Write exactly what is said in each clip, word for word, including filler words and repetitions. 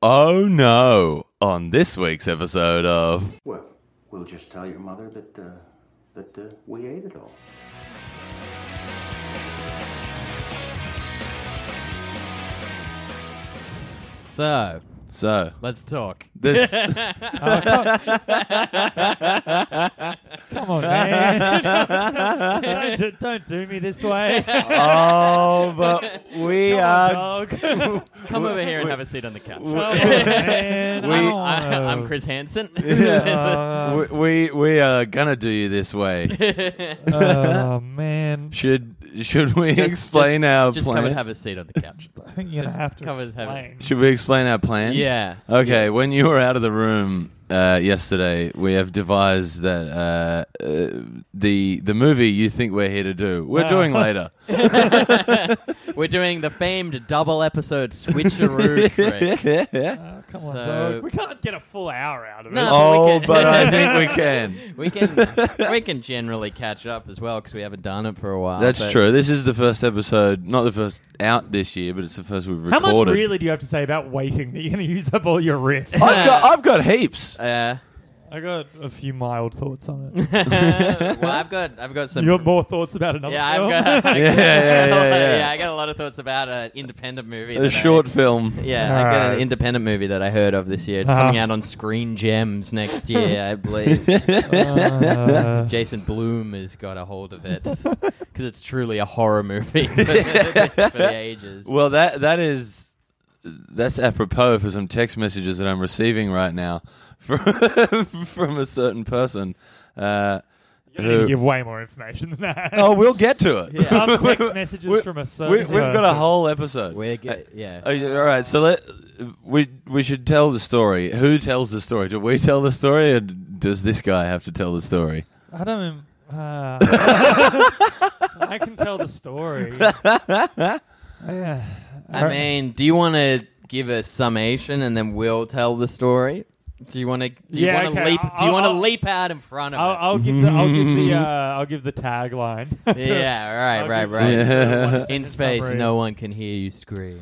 Oh no, on this week's episode of... Well, we'll just tell your mother that, uh, that uh, we ate it all. So, So, let's talk. this... Come on, man. don't, do, don't do me this way. oh, but we Come are... on, dog. Come over here and have a seat on the couch. Come on, man. We- I I'm, don't I, wanna- I'm Chris Hansen. Uh, we, we we are gonna do you this way. oh, man. Should should we Just- explain just, our just plan? come and have a seat on the couch. I think you're going to have to Come and have it. explain. Should we explain our plan? Yeah. Okay, when you were out of the room uh, yesterday, we have devised that uh, uh, the the movie you think we're here to do, we're Ah. doing later. We're doing the famed double episode switcheroo trick. Oh, come on, So- dog. We can't get a full hour out of it. No. Oh, we can- but I think we can. We can we can generally catch up as well because we haven't done it for a while. That's but- true. This is the first episode, not the first out this year, but it's the first we've How recorded. much really do you have to say about waiting that you're going to use up all your riffs? I've got, I've got heaps. Uh, I got a few mild thoughts on it. well, I've got I've got some. You got more thoughts about another yeah, film? I've got. Yeah, yeah, yeah, yeah. I got a lot of thoughts about an independent movie. A that short I, film. Yeah, I got an Alright. independent movie that I heard of this year. It's Uh-huh. coming out on Screen Gems next year, I believe. Uh, Jason Blum has got a hold of it because it's truly a horror movie for, for the ages. Well, that that is that's apropos for some text messages that I'm receiving right now from from a certain person. Uh, you need to who- give way more information than that. oh, we'll get to it. Some text messages We- from a we, certain we've got a person. whole episode. We're get, yeah. Uh, all right, so let we we should tell the story. Who tells the story? Do we tell the story, or does this guy have to tell the story? I don't. Uh, I can tell the story. Yeah. I mean, do you want to give a summation and then we'll tell the story? Do you want to? Do you Yeah, want to okay, leap? I'll- do you want to I'll- leap out in front of I'll, it? I'll give the I'll give the uh, I'll give the tagline. Yeah, right, I'll right, give right. the one In second space, summary. no one can hear you scream.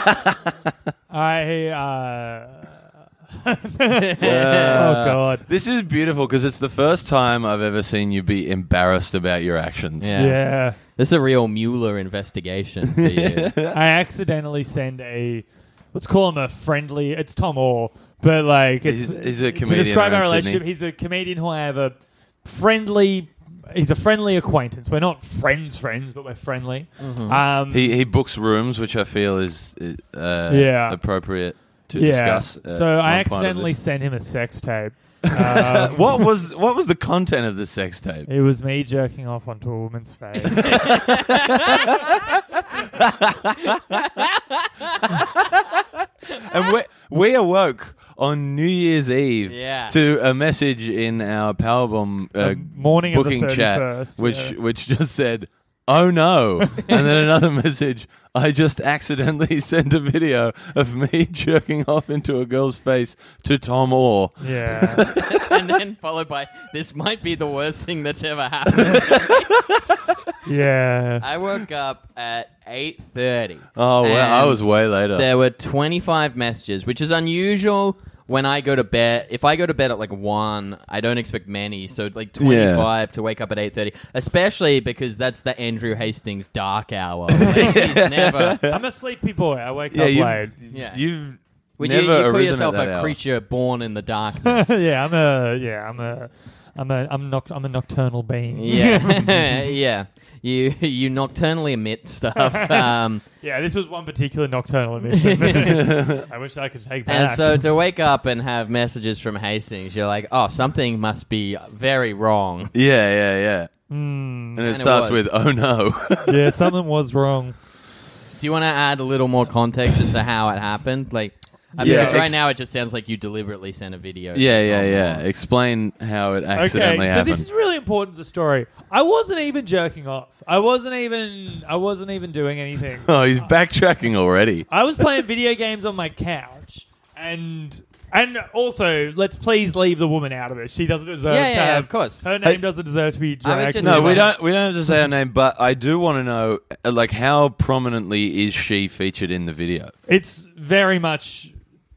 I uh, Uh, oh god. This is beautiful because it's the first time I've ever seen you be embarrassed about your actions. Yeah. Yeah. This is a real Mueller investigation for you. I accidentally send a let's call him a friendly. It's Tom Orr, but like it's He's- he's a to comedian describe our around relationship. Sydney. He's a comedian who I have a friendly. He's a friendly acquaintance. We're not friends, friends, but we're friendly. Um, He he books rooms, which I feel is uh, Yeah. appropriate to yeah. discuss. uh, so I one part of accidentally this. sent him a sex tape. Um, what was what was the content of the sex tape? It was me jerking off onto a woman's face. And we we awoke on New Year's Eve Yeah. to a message in our Powerbomb uh, The morning of the booking chat, thirty-first, which yeah. which just said, "Oh no!" and then another message. I just accidentally sent a video of me jerking off into a girl's face to Tom Orr. Yeah. And then followed by, this might be the worst thing that's ever happened. Yeah. I woke up at eight thirty. Oh well, I And was way later. There were twenty-five messages, which is unusual when I go to bed. If I go to bed at like one, I don't expect many. So like twenty-five to wake up at eight thirty, especially because that's the Andrew Hastings dark hour. Like, he's never. I'm a sleepy boy. I wake yeah, up you've, late. Yeah. you've Would you, never you call arisen yourself at that a hour. creature born in the darkness? yeah, I'm a yeah, I'm a I'm a I'm noct- I'm a nocturnal being. Yeah, yeah. You you nocturnally emit stuff. Um, Yeah, this was one particular nocturnal emission. I wish I could take back. And so to wake up and have messages from Hastings, you're like, oh, something must be very wrong. Yeah, yeah, yeah. Mm, And it And it starts was. with, "Oh no." yeah, something was wrong. Do you want to add a little more context into how it happened? Like, I mean, Yeah, because right ex- now it just sounds like you deliberately sent a video. Yeah, to yeah, Tom yeah. Orr. Explain how it Okay, accidentally so happened. this is really important to the story. I wasn't even jerking off. I wasn't even I wasn't even doing anything. Oh, he's backtracking already. I was playing video games on my couch, and and also let's please leave the woman out of it. She doesn't deserve Yeah, to yeah, have of course. her name doesn't deserve to be I was dragged. just- No, Anyway. we don't. We don't have to say her name, but I do want to know, uh, like, how prominently is she featured in the video? It's very much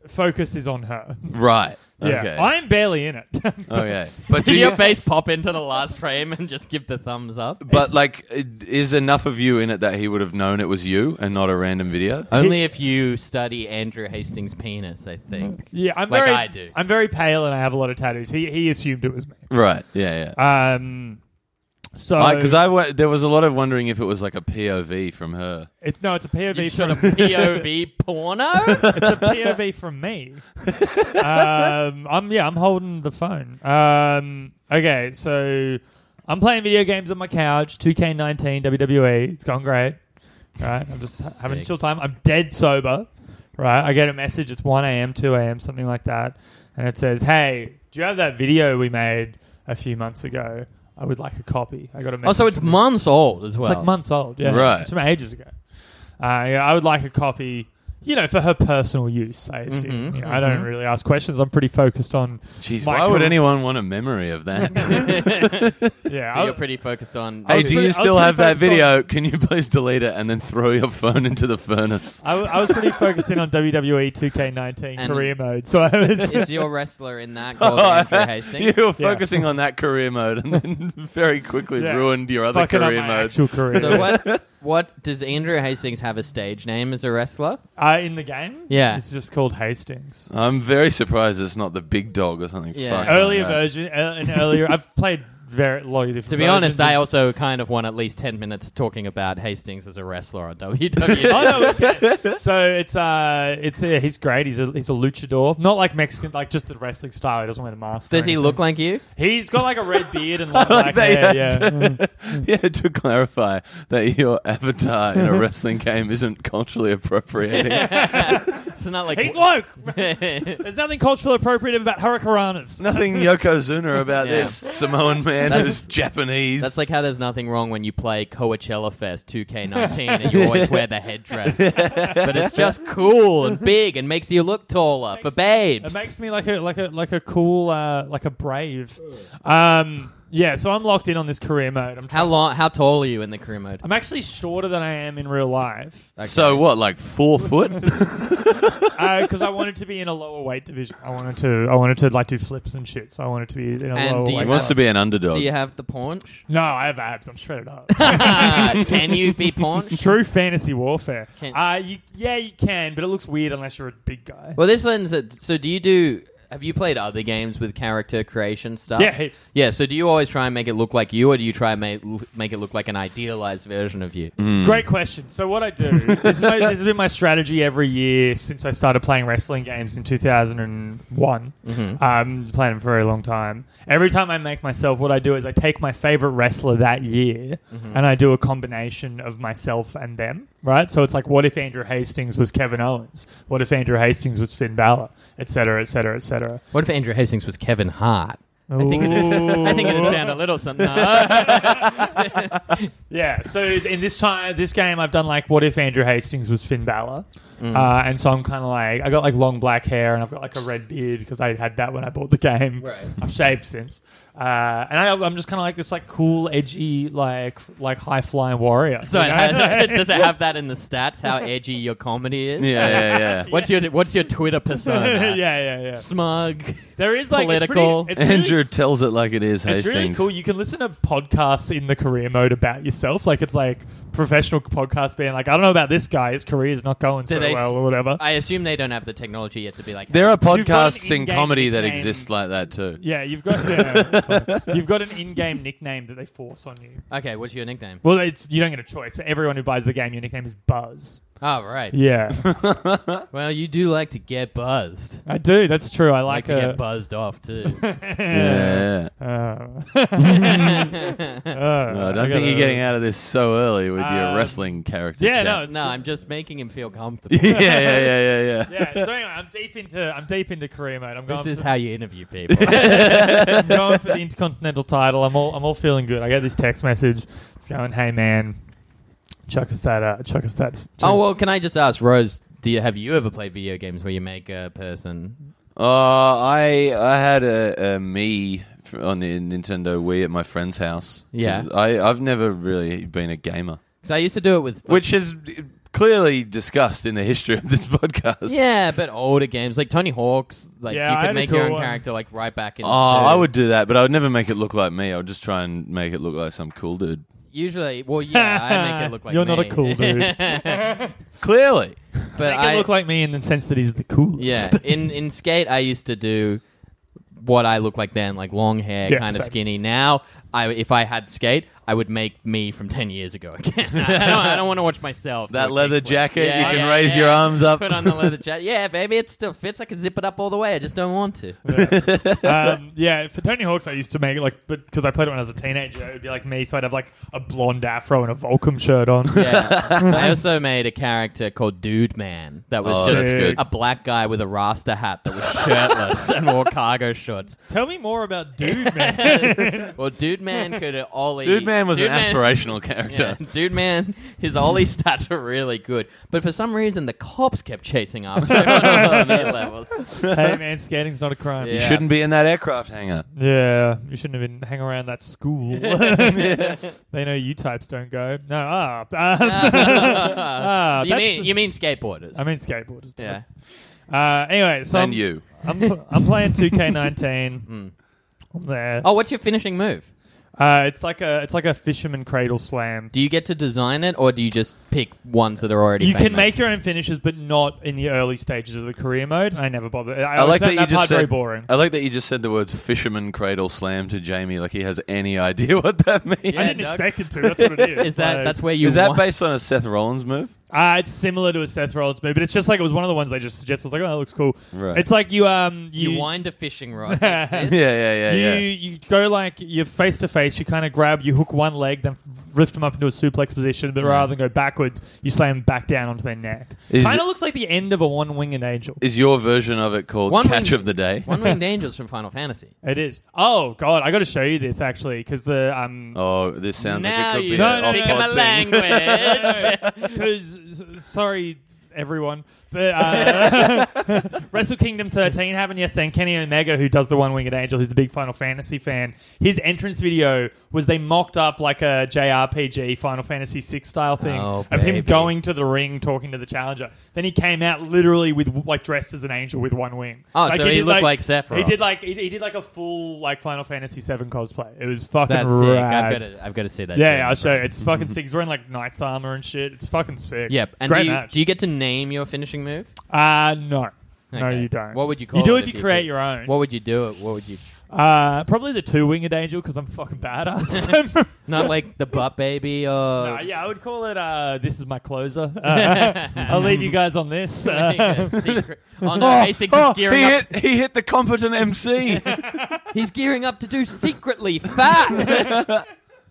focus is on her. Right. Yeah, Okay. I'm barely in it. Okay. But do Did your you, face pop into the last frame and just give the thumbs up? but like, is enough of you in it that he would have known it was you and not a random video? Only if you study Andrew Hastings' penis, I think. Yeah, I'm Like very, I do. I'm very pale and I have a lot of tattoos. He he assumed it was me. Right. Yeah. Yeah. Um, so Because I, w- there was a lot of wondering if it was like a P O V from her. it's no, it's a P O V You from shot a P O V porno? it's a P O V from me. um, I'm yeah, I'm holding the phone. Um, okay, so I'm playing video games on my couch. two K nineteen W W E. It's going great. Right, I'm just ha- having a Sick. chill time. I'm dead sober. Right, I get a message. It's one a.m., two a.m., something like that, and it says, "Hey, do you have that video we made a few months ago? I would like a copy." I got a message. Oh, so it's from- months old as well. It's like months old. Yeah, Right. It's from ages ago. Uh, yeah, I would like a copy. You know, for her personal use, I assume. Mhm, you know, I don't mhm. really ask questions. I'm pretty focused on. Jeez, My why would career- anyone want a memory of that? Yeah, So I, you're pretty focused on... I Hey, was do pretty- I you was still pretty have that focused on- video? Can you please delete it and then throw your phone into the furnace? I, w- I was pretty focused in on W W E two K nineteen And- career mode. So I was. Is your wrestler in that called Andrew Hastings? You were focusing on that career mode and then very quickly Yeah. ruined your other fucking up career my mode. actual career. So what? What does Andrew Hastings have a stage name as a wrestler? Uh, in the game, Yeah. it's just called Hastings. I'm very surprised it's not the big dog or something. Yeah. fucking earlier like that. version, uh, an earlier. I've played very a lot of different. To be honest, I versions also kind of want at least ten minutes talking about Hastings as a wrestler on W W E. of- Oh no, we can. So it's uh, it's uh, he's great. He's a he's a luchador, not like Mexican, like just the wrestling style. He doesn't wear the mask. or Does he anything. look like you? He's got like a red beard and long black They hair. had Yeah. to- yeah, to clarify that your avatar in a wrestling game isn't culturally appropriating. It's not like He's woke. There's nothing culturally appropriate about hurricanranas. Nothing Yokozuna about Yeah. this Samoan man That's- who's Japanese. That's like how there's nothing wrong when you play Coachella Fest two K nineteen and you always wear the headdress. But it's just cool and big and makes you look taller for babes. It makes me like a like a like a cool uh, like a brave. Um, yeah, so I'm locked in on this career mode. I'm How long? How tall are you in the career mode? I'm actually shorter than I am in real life Okay. So what, like four foot? because I wanted to be in a lower weight division. I wanted to I wanted to like do flips and shit. So I wanted to be in a And lower do you weight. He wants to be an underdog. Do you have the paunch? No, I have abs. I'm shredded up. Can you be paunched? True fantasy warfare. Can- Uh, you, yeah, you can, but it looks weird unless you're a big guy. Well, this lends it. So, do you do? Have you played other games with character creation stuff? Yeah, heaps. Yeah. So, do you always try and make it look like you, or do you try and make make it look like an idealized version of you? Great question. So what I do, this, is my, this has been my strategy every year since I started playing wrestling games in two thousand one. Mm-hmm. Um, playing them for a very long time. Every time I make myself, what I do is I take my favorite wrestler that year Mm-hmm. and I do a combination of myself and them, right? So it's like, what if Andrew Hastings was Kevin Owens? What if Andrew Hastings was Finn Balor? Et cetera, et cetera, et cetera. What if Andrew Hastings was Kevin Hart? I think it is. I think it'd sound a little something. Uh, Yeah, so in this time, this game, I've done like, what if Andrew Hastings was Finn Balor? Mm. Uh, and so I'm kind of like, I got like long black hair and I've got like a red beard because I had that when I bought the game. Right. I've shaved since. Uh, and I, I'm just kind of like this like cool, edgy, like like high flying warrior. so, you it know? has, does it have that in the stats? How edgy your comedy is? Yeah, yeah, yeah. What's your What's your Twitter persona? yeah, yeah, yeah. Smug. There is like Political. It's, pretty, it's Andrew really, tells it like it is. it's Hastings. really cool. You can listen to podcasts in the career mode about yourself. Like it's like professional podcast being like, I don't know about this guy. His career is not going Do so they s- well or whatever. I assume they don't have the technology yet to be like. There are You've got an podcasts in in-game comedy that nickname. exist like that too. Yeah, you've got yeah, you've got an in-game nickname that they force on you. Okay, what's your nickname? Well, it's you don't get a choice. For everyone who buys the game, your nickname is Buzz. Oh, right. Yeah, Well, you do like to get buzzed. I do. That's true. I I like like, to a, get buzzed off too. Yeah. Uh, No, I don't think you're getting out of this so early with your Um, wrestling character. yeah, chat. no, it's no, good. I'm just making him feel comfortable. yeah, yeah, yeah, yeah, yeah. Yeah. So anyway, I'm deep into I'm deep into career mode. I'm going. This is for, how you interview people. I'm going for the Intercontinental title. I'm all I'm all feeling good. I get this text message. It's going, hey man, chuck us that. Uh, chuck us that. Oh well, can I just ask, Rose? Do you have you ever played video games where you make a person? Uh, I I had a, a Mii f- on the Nintendo Wii at my friend's house. 'Cause Yeah. I I've never really been a gamer, Because I used to do it with. which is clearly discussed in the history of this podcast. Yeah, but older games like Tony Hawk's, like Yeah, you I could had a make your cool own one. character like right back in. Oh, I would do that, but I would never make it look like me. I would just try and make it look like some cool dude. Usually, well, yeah, I make it look like You're me. not a cool dude. Clearly. But Make I it look like me in the sense that he's the coolest. yeah, in in Skate, I used to do what I looked like then, like long hair, Yeah, kind of same. skinny. Now, I if I had Skate, I would make me from ten years ago again. I don't, I don't want to watch myself. That do a leather kickflip. jacket, Yeah, you can yeah, raise yeah. your arms up. Put on the leather jacket. Yeah, baby, it still fits. I can zip it up all the way. I just don't want to. um, yeah, for Tony Hawk's, I used to make it like, but because I played it when I was a teenager, it would be like me, so I'd have like a blonde afro and a Volcom shirt on. Yeah. I also made a character called Dude Man that was Oh, just that's good. a black guy with a Rasta hat that was shirtless and wore cargo shorts. Tell me more about Dude Man. Well, Dude Man could ollie. Dude Man was Dude an aspirational character. Yeah, Dude Man, his ollie stats were really good, but for some reason the cops kept chasing after him on the levels. Hey man, skating's not a crime. Yeah. You shouldn't be in that aircraft hangar. Yeah, you shouldn't have been hanging around that school. They know you types don't go. No, ah, um, ah, you that's mean the- you mean skateboarders? I mean skateboarders. yeah. Uh, anyway, so And I'm, you. I'm, I'm playing two K nineteen. I'm there. Oh, what's your finishing move? Uh, it's like a it's like a fisherman cradle slam. Do you get to design it, or do you just pick ones that are already? You famous? can make your own finishes, but not in the early stages of the career mode. I never bother. I, I like always that found you that just part very said. boring. I like that you just said the words "fisherman cradle slam" to Jamie, like he has any idea what that means. Yeah, I didn't Doug. expect it to. That's what it is. Is that Like- that's where you? Is that want- based on a Seth Rollins move? Uh, it's similar to a Seth Rollins move, but it's just like it was one of the ones they just suggested. I was like, oh, that looks cool. Right. It's like you um you, you, wind a fishing rod? Like Yeah, this? yeah, yeah, you, yeah. you go like you're face to face. You kind of grab, you hook one leg, then lift them up into a suplex position. But rather than go backwards, you slam them back down onto their neck. Is Kind it- of looks like the end of a one-winged angel. Is your version of it called One Catch wing- of the Day? One Winged Angels from Final Fantasy. It is. Oh god, I got to show you this actually because the um Oh, this sounds now like it could you be No, an no, speak no, my off-pod thing. language. because sorry everyone, but uh, Wrestle Kingdom thirteen happened yesterday, and Kenny Omega, who does the One Winged Angel, who's a big Final Fantasy fan, his entrance video was they mocked up like a J R P G Final Fantasy six style thing Oh, of him baby. going to the ring talking to the challenger. Then he came out literally with like dressed as an angel with one wing. Oh, so he did, looked like Sephiroth. He did like he, he did like a full like Final Fantasy seven cosplay. It was fucking That's sick. rad. I've got to. I've got to see that. Yeah, too. yeah, I'll show you. It's fucking sick. He's wearing like knight's armor and shit. It's fucking sick. Yep. It's And great do you, match. do you get to name your finishing move? Uh, no. No, Okay. you don't. What would you call You do it if you if you create could? your own. What would you do? It. What would you? Uh, probably the two-winged angel because I'm fucking badass. Not like the butt baby or. no, yeah, I would call it. Uh, this is my closer. Uh, I'll leave you guys on this. Uh, Secret. Oh no, A six Oh, is gearing he up. hit, he hit the competent M C. He's gearing up to do secretly fat.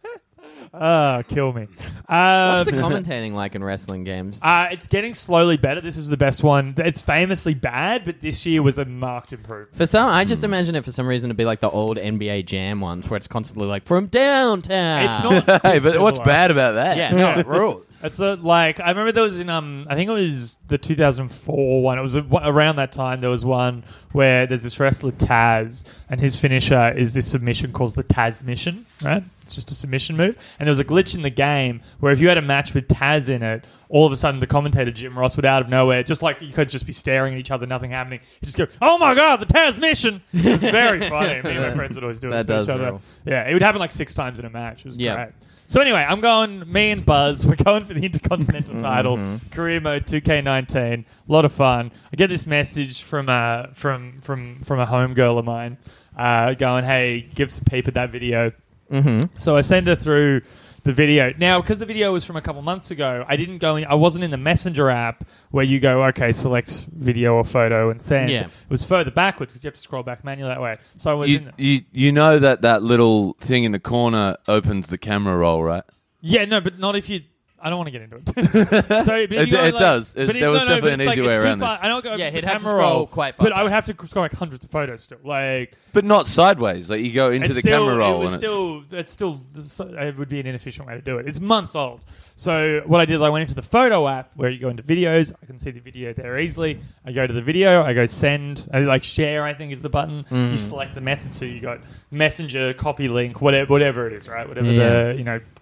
uh, kill me. Uh, What's the commentating like in wrestling games? uh, it's getting slowly better. This is the best one. It's famously bad, but this year was a marked improvement. For some, I just imagine it for some reason to be like the old N B A Jam ones, where it's constantly like from downtown. It's not. Hey, but what's dissimilar. bad about that? Yeah, no, it rules. It's a, like I remember there was in um I think it was the two thousand four one. It was a, around that time. There was one where there's this wrestler Taz, and his finisher is this submission called the Taz mission. Right, it's just a submission move. And there was a glitch in the game where if you had a match with Taz in it, all of a sudden the commentator Jim Ross would out of nowhere, just like you could just be staring at each other, nothing happening. You just go, "Oh my god, the Taz mission!" It's very funny. Me and my friends would always do it That to does each other. rule. Yeah, it would happen like six times in a match. It was Yeah. great. So anyway, I'm going, me and Buzz, we're going for the Intercontinental title, career mode two K nineteen. A lot of fun. I get this message from uh, from from from a homegirl of mine uh, going, hey, give some peep at that video. Mm-hmm. So I send her through the video. Now, because the video was from a couple months ago, I didn't go in, I wasn't in the Messenger app where you go, okay, select video or photo and send. Yeah. It was further backwards because you have to scroll back manually that way. So I was You, in you you know that that little thing in the corner opens the camera roll, right? Yeah, no, but not if you. I don't want to get into it. so, but if It- you go, it like- does. It's- but if- there was no, no, definitely but an it's like, easy way it's too around far. this. I don't go Yeah, over he'd the have to camera scroll roll, quite far but I would back. have to scroll like hundreds of photos still. Like, But not sideways. Like you go into it's the still, camera roll it was and still, it's still, it would be an inefficient way to do it. It's months old. So what I did is I went into the photo app where you go into videos. I can see the video there easily. I go to the video. I go send. I like share. I think is the button. You select the method. So you got Messenger, copy link, whatever, whatever it is, right? Whatever Yeah. the you know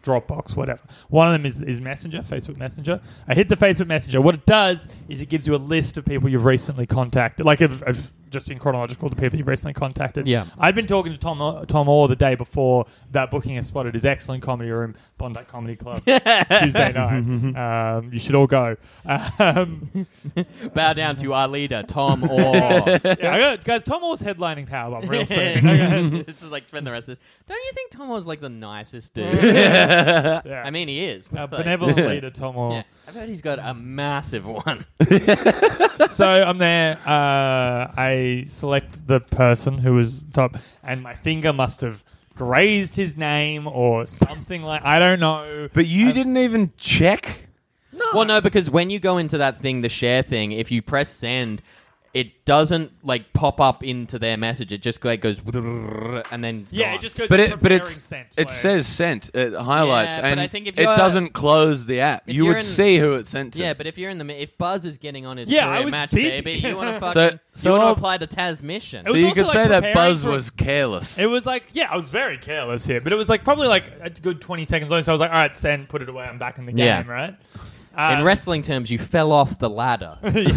Dropbox, whatever. One of them is, is Messenger, Facebook Messenger. I hit the Facebook Messenger. What it does is it gives you a list of people you've recently contacted, like of, of just in chronological, the people you've recently contacted. Yeah. I'd been talking to Tom Tom Orr the day before that booking has spotted his excellent comedy room, Bondi Comedy Club, Tuesday nights. Um, you should all go. Um, Bow down to our leader, Tom Orr. yeah, I got, guys, Tom Orr's headlining Powerbomb real soon. Okay. This is like spend the rest of this. Don't you think Tom Orr's like the nicest dude? Yeah. I mean, he is. Uh, but, like, benevolent leader Tom Orr. yeah. I've heard he's got a massive one. So I'm there. Uh, I select the person who was top, and my finger must have grazed his name or something like. I don't know. But you Um, didn't even check? Well, no, because when you go into that thing, the share thing, if you press send, it doesn't like pop up into their message. It just like goes and then it's Yeah, gone. it just goes. But to it, but preparing it's sent, it like- says sent. It highlights, Yeah, but and I think if it you're- doesn't close the app. if You you're would in- see who it sent to. Yeah, but if you're in the mi- if Buzz is getting on his Yeah, career I was match, busy. baby, you want to So- fucking so you want to I'll- apply the Taz mission. It so was you also, could like, say that preparing Buzz for- was careless. It was like, yeah, I was very careless here, but it was like probably like a good twenty seconds long. So I was like, all right, send, put it away. I'm back in the game, Yeah. right? In Um, wrestling terms, you fell off the ladder.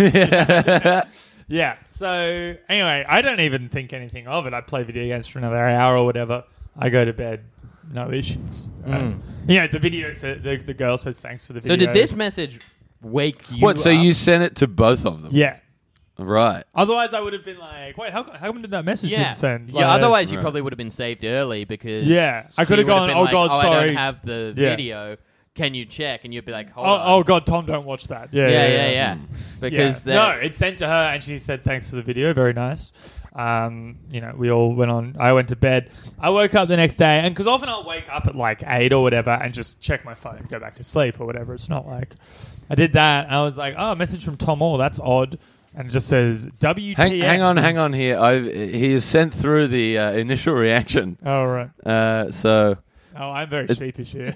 Yeah. So anyway, I don't even think anything of it. I play video games for another hour or whatever. I go to bed. No issues. Right? Mm. You know, the video says, the, the girl says thanks for the So video. did this message wake you what? So up? you sent it to both of them? Yeah. Right. Otherwise, I would have been like, wait, how, how come did that message Yeah, didn't send? yeah. Like, Otherwise, you Right. probably would have been saved early because Yeah, I she could have would gone, been "Oh, like, God, oh, I sorry." don't have the Yeah. video. Can you check? And you'd be like, hold Oh, on. oh God, Tom, don't watch that. Yeah, yeah, yeah, yeah, yeah. yeah. Because Yeah. that- no, it's sent to her, and she said thanks for the video. Very nice. Um, you know, we all went on. I went to bed. I woke up the next day, and because often I'll wake up at like eight or whatever, and just check my phone, and go back to sleep or whatever. It's not like I did that. And I was like, oh, a message from Tom Orr. That's odd. And it just says W T F. Hang, hang on, hang on here. I've, he has sent through the uh, initial reaction. Oh right. Uh, so, Oh, I'm very It- sheepish here.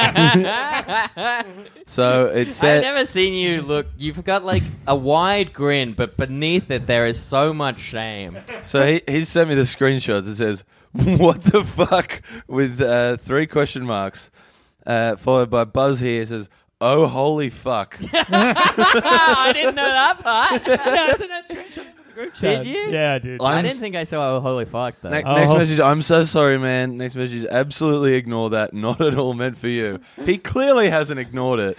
so it I've said. never seen you look. You've got like a wide grin, but beneath it there is so much shame. So he he sent me the screenshots. It says, "What the fuck?" with uh, three question marks, uh, followed by Buzz here. It says, "Oh holy fuck!" I didn't know that part. yeah, I sent that screenshot into the group chat. Did you? Yeah, I did. I- I I'm didn't s- think I saw. Oh, holy fuck! Though. Ne- Oh. Next message. I'm so sorry, man. Next message. Absolutely ignore that. Not at all meant for you. He clearly hasn't ignored it.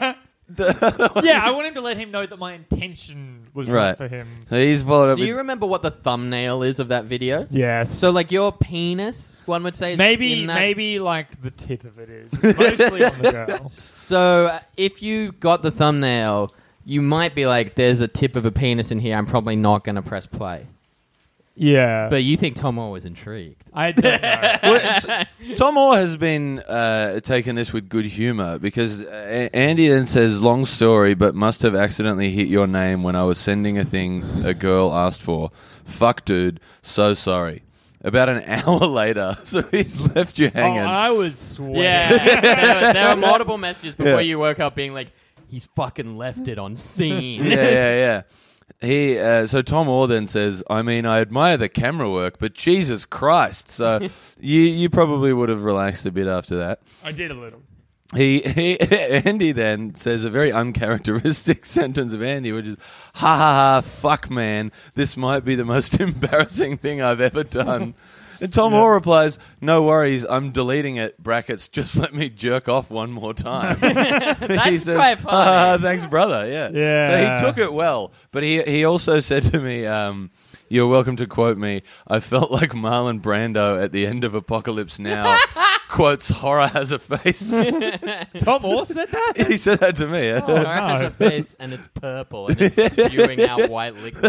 yeah, I want him to let him know that my intention was right, Right. for him. So he's followed up. Do with, you remember what the thumbnail is of that video? Yes. So, like your penis, one would say, is maybe in that- maybe like the tip of it is mostly on the girl. So, uh, if you got the thumbnail, you might be like, "There's a tip of a penis in here. I'm probably not going to press play." Yeah, But you think Tom Orr was intrigued? I don't know. Well, it's- Tom Orr has been uh, taking this with good humour because uh, A- Andy then says, long story, but must have accidentally hit your name when I was sending a thing a girl asked for. Fuck, dude. So sorry. About an hour later, so he's left you Oh, hanging. I was sweating. Yeah. there, were, there were multiple messages before Yeah. you woke up being like, "He's fucking left it on scene." yeah, yeah, yeah. He uh, so Tom Orr then says, I mean, I admire the camera work, but Jesus Christ. So you you probably would have relaxed a bit after that. I did a little. He, he Andy then says a very uncharacteristic sentence of Andy, which is, ha ha ha, fuck man, this might be the most embarrassing thing I've ever done. And Tom Yeah. Orr replies, no worries, I'm deleting it, brackets, just let me jerk off one more time. That's he says, quite "Ha, funny. ha, thanks brother, yeah. Yeah. So he took it well, but he, he also said to me, um, you're welcome to quote me, I felt like Marlon Brando at the end of Apocalypse Now, quotes, horror has a face. Tom Orr said that? He said that to me. Or Oh, it has no. a face and it's purple and it's spewing out white liquid.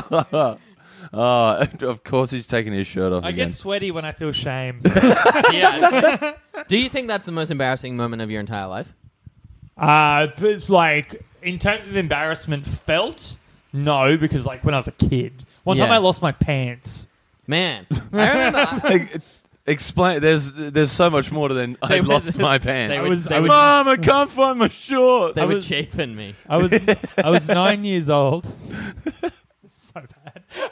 Oh, of course he's taking his shirt off I again. get sweaty when I feel shame. Yeah. Do you think that's the most embarrassing moment of your entire life? Uh, but it's like, in terms of embarrassment felt, no, because like when I was a kid. One time Yeah. I lost my pants. Man, I remember. Like, explain. There's there's so much more to than I They were- lost my they pants. would- was- they I would- was- Mom, I can't find my shorts. They I were was- chafing me. I was I was nine years old. So bad.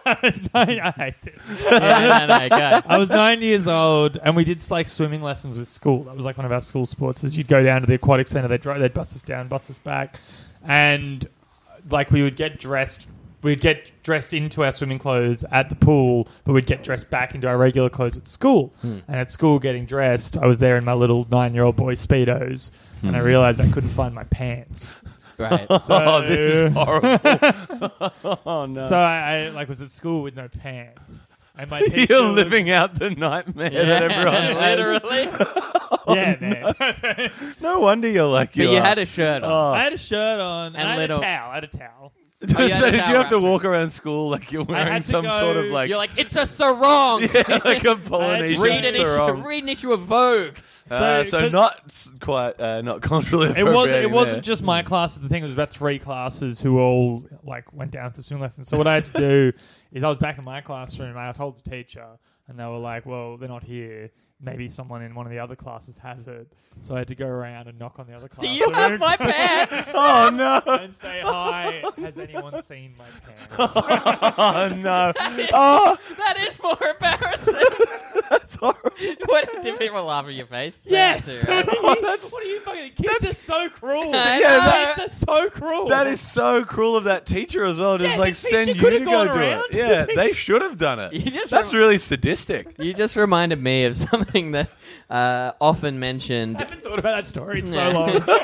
I was nine. I hate this. yeah, no, no, go. I was nine years old, and we did like swimming lessons with school. That was like one of our school sports. Is you'd go down to the aquatic center, they'd drive, they'd bus us down, bus us back, and like we would get dressed. We'd get dressed into our swimming clothes at the pool, but we'd get dressed back into our regular clothes at school. Hmm. And at school, getting dressed, I was there in my little nine-year-old boy Speedos, Hmm. and I realized I couldn't find my pants. Right. So, Oh, this is horrible. Oh, no. So I, I like was at school with no pants. And my teacher You're was- living out the nightmare that everyone has. literally. Yeah, man. No wonder you're like But you you are. had a shirt on. Oh. I had a shirt on and, And I had little- a towel. I had a towel. Oh, you had So a did you towel have to wrapped walk around school like you're wearing had to some go- sort of like, You're like, it's a sarong. yeah, like a I Polynesian had to read, an issue, sarong. read an issue of Vogue. Uh, So- so 'cause- not s- quite, uh, not culturally It was. It appropriating wasn't there. just my class. The thing it was about three classes who all like went down to swim lessons. So what I had to do is I was back in my classroom. I told the teacher, and they were like, "Well, they're not here. Maybe someone in one of the other classes has it." So I had to go around and knock on the other Do class. you have my pants? Oh no! and say, "Hi, has anyone seen my pants?" Oh no! Oh, That is more embarrassing. that's horrible. What, did people laugh at your face? Yes. They had to, right? what, are you, what are you fucking? Kids are so cruel. I Yeah, know. Kids are so cruel. That is so cruel of that teacher as well. Just Yeah, like the teacher send you could've to go gone do around. it. Yeah, they should have done it. You just That's rem- really sadistic. You just reminded me of something that uh, often mentioned. I haven't thought about that story in so Yeah.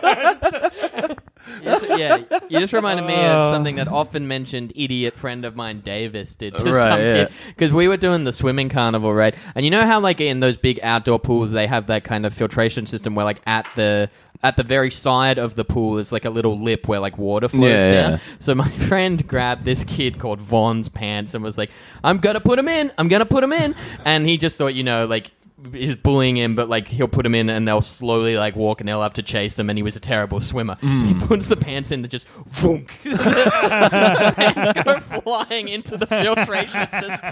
long. You just, yeah, you just reminded me of Oh. something that often mentioned idiot friend of mine Davis did to Right, some yeah. kid because we were doing the swimming carnival, right? And you know how like in those big outdoor pools they have that kind of filtration system where like at the at the very side of the pool is like a little lip where like water flows Yeah, down. yeah. So my friend grabbed this kid called Vaughn's pants and was like, "I'm gonna put him in. I'm gonna put him in," and he just thought, you know, like. He's bullying him, but like he'll put him in and they'll slowly like walk and they'll have to chase them. And he was a terrible swimmer. He puts the pants in that just voonk. The pants go flying into the filtration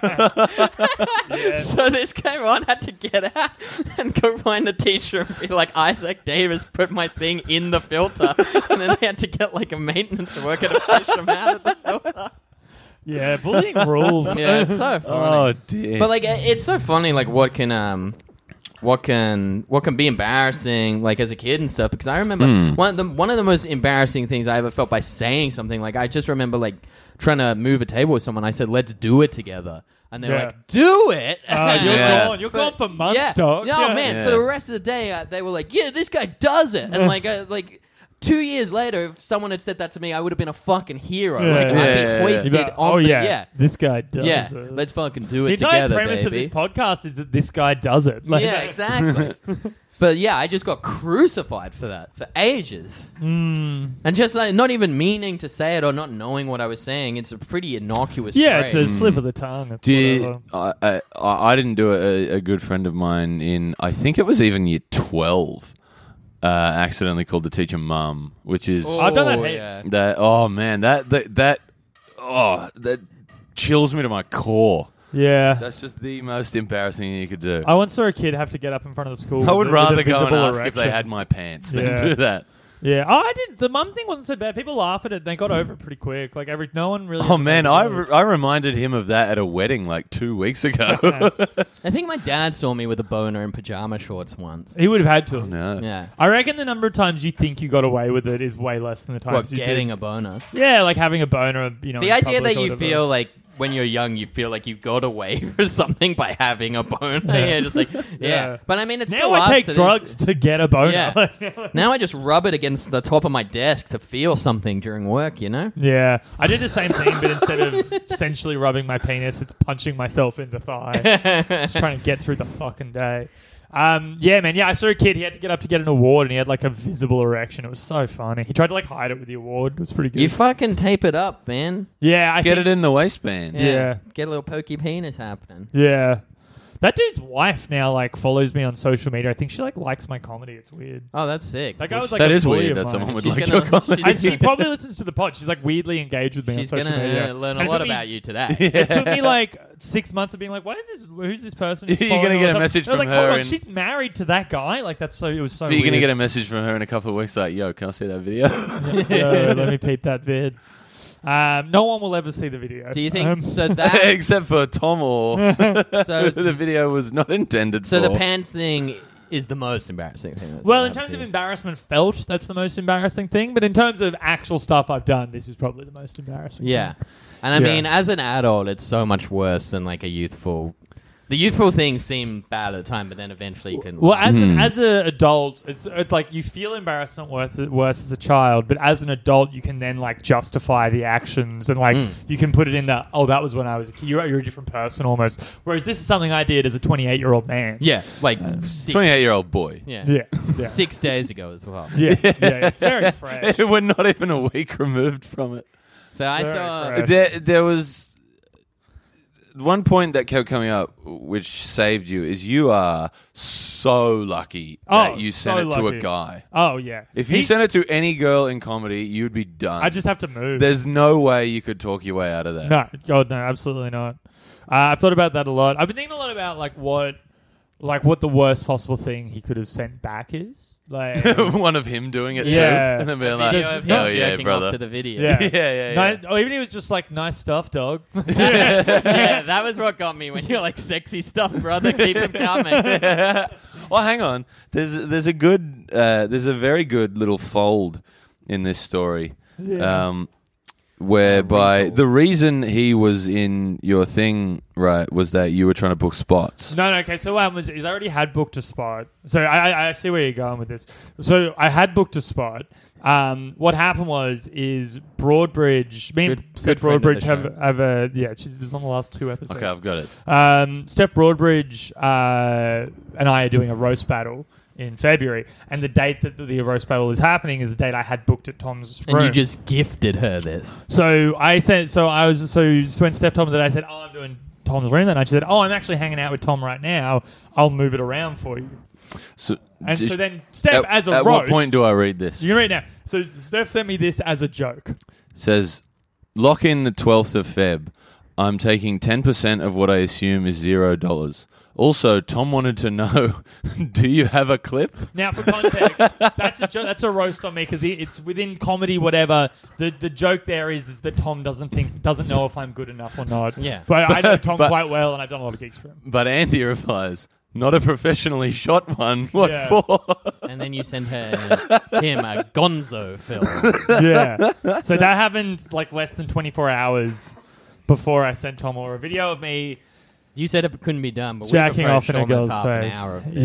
system. So this guy Ron had to get out and go find the teacher and be like, Isaac Davis put my thing in the filter, and then they had to get like a maintenance worker to fish him out of the filter. Yeah, bullying rules. Yeah, it's so funny. Oh dear. But like, it's so funny, like what can um, what can what can be embarrassing, like as a kid and stuff. Because I remember Hmm. one of the one of the most embarrassing things I ever felt by saying something. Like I just remember like trying to move a table with someone. I said, "Let's do it together," and they're Yeah. like, "Do it." Uh, you're Yeah. gone. You're For- gone for months, yeah. dog. No, Yeah. man. Yeah. For the rest of the day, uh, they were like, "Yeah, this guy does it," and like, uh, like. Two years later, if someone had said that to me, I would have been a fucking hero. Yeah. Like Yeah, I'd yeah, be yeah. hoisted You'd be like, on oh the yeah, yeah. this guy does. Yeah, it. let's fucking do the it entire together, premise baby. of this podcast is that this guy does it. Like, Yeah, exactly. But yeah, I just got crucified for that for ages, Mm, and just like not even meaning to say it or not knowing what I was saying. It's a pretty innocuous. yeah, it's phrase. a slip of the tongue. It's Did whatever. I, I? I didn't do it. A, a good friend of mine in, I think it was even year twelve, uh, accidentally called the teacher mum, which is Oh, I've done that yeah. heaps. that. Oh man, that that that oh that chills me to my core. Yeah. That's just the most embarrassing thing you could do. I once saw a kid have to get up in front of the school. I would with a- with a rather go and visible ask if they erection. had my pants than Yeah. do that. Yeah. Oh, I did. The mum thing wasn't so bad. People laugh at it. They got over it pretty quick. Like every, no one really. Oh man, I, re- I reminded him of that at a wedding like two weeks ago. I think my dad saw me with a boner in pajama shorts once. He would have had to. no. Yeah, I reckon the number of times you think you got away with it is way less than the times what you getting did. a boner? Yeah, like having a boner. You know, The in idea public that or you whatever. feel like when you're young, you feel like you got away for something by having a boner. Yeah. Yeah, just like yeah. Yeah. But I mean, it's Now still I lasts take to this- drugs to get a boner. Yeah. Now I just rub it against the top of my desk to feel something during work. You know. Yeah, I did the same thing, but instead of essentially rubbing my penis, it's punching myself in the thigh. Just trying to get through the fucking day. Um, yeah, man. Yeah, I saw a kid. He had to get up to get an award, and he had like a visible erection. It was so funny. He tried to like hide it with the award. It was pretty good. You fucking tape it up, man. yeah, I Get think, it in the waistband. Yeah. Yeah. Get a little pokey penis happening. Yeah, that dude's wife now like follows me on social media. I think she like likes my comedy. It's weird. Oh, that's sick. That guy was like That a is bully weird of that mine. someone would She's like gonna- your comedy. she's- And she probably listens to the pod. She's like weirdly engaged with me She's on social gonna media. uh, learn And a it lot took me- about you today. It took me like six months of being like, "What is this? Who's this person?" who's You're following gonna all get a this message stuff?" I was from like, Hold her on, and- she's married to that guy. Like that's so. It was so. But you're going to weird. get a message from her in a couple of weeks like, yo, can I see that video? Yo, let me peep that vid. Um, no one will ever see the video. Do you think Um, so? That Except for Tom or so the video was not intended so for. the pants thing is the most embarrassing thing. That's Well, ever in terms happened of to you. embarrassment felt, that's the most embarrassing thing. But in terms of actual stuff I've done, this is probably the most embarrassing. Yeah. thing. And I Yeah. mean, as an adult, it's so much worse than like a youthful. The youthful things seem bad at the time, but then eventually you can. Well, as Hmm. an as an adult, it's, it's like you feel embarrassment worse, worse as a child, but as an adult, you can then like justify the actions and like Mm. you can put it in the oh, that was when I was a kid. You're, you're a different person almost. Whereas this is something I did as a twenty-eight year old man. yeah, like six, twenty-eight-year-old boy. Yeah. Yeah, yeah, Six days ago as well. yeah, yeah. It's very fresh. We're not even a week removed from it. So I Very saw. fresh. There, there was one point that kept coming up, which saved you, is you are so lucky Oh, that you so sent it to lucky. a guy. Oh yeah. If you He's- sent it to any girl in comedy, you'd be done. I just have to move. There's no way you could talk your way out of that. No, God, no, absolutely not. Uh, I've thought about that a lot. I've been thinking a lot about like what, like what the worst possible thing he could have sent back is. Like, One of him doing it Yeah. too. And then being A like, video Just- of him hell yeah, jerking brother. off to the video. Yeah. yeah, yeah, yeah. ni- or even he was just like nice stuff, dog. Yeah, that was what got me when you're like sexy stuff, brother. Keep them coming. Well, hang on. There's there's a good uh, there's a very good little fold in this story, Yeah. um, whereby the reason he was in your thing, right, was that you were trying to book spots. No, no. Okay, so what happened was is I already had booked a spot. So I, I, I see where you're going with this. So I had booked a spot. Um, what happened was is Broadbridge. Me and Good- Steph good friend of Broadbridge the have show. have a yeah. She was on the last two episodes. Okay, I've got it. Um, Steph Broadbridge uh, and I are doing a roast battle in February, and the date that the roast battle is happening is the date I had booked at Tom's And room. you just gifted her this. So I said, so I was, so when Steph told me that, I said, oh, I'm doing Tom's room that night. She said, oh, I'm actually hanging out with Tom right now. I'll move it around for you. So, And just- so then Steph, at, as a at roast, what point do I read this? you can read it now. So Steph sent me this as a joke. Says, lock in the twelfth of Feb. I'm taking ten percent of what I assume is zero dollars. Also, Tom wanted to know, do you have a clip? Now, for context, that's a jo- that's a roast on me because it's within comedy, whatever. The the joke there is, is that Tom doesn't think doesn't know if I'm good enough or not. Yeah. but I know Tom But- quite well, and I've done a lot of gigs for him. But Andy replies, not a professionally shot one. What Yeah. for? And then you send her him a gonzo film. Yeah. So that happened like less than twenty-four hours before I sent Tom or a video of me You said it couldn't be done, but jacking we've off in a approached girl's almost half face. an hour of this.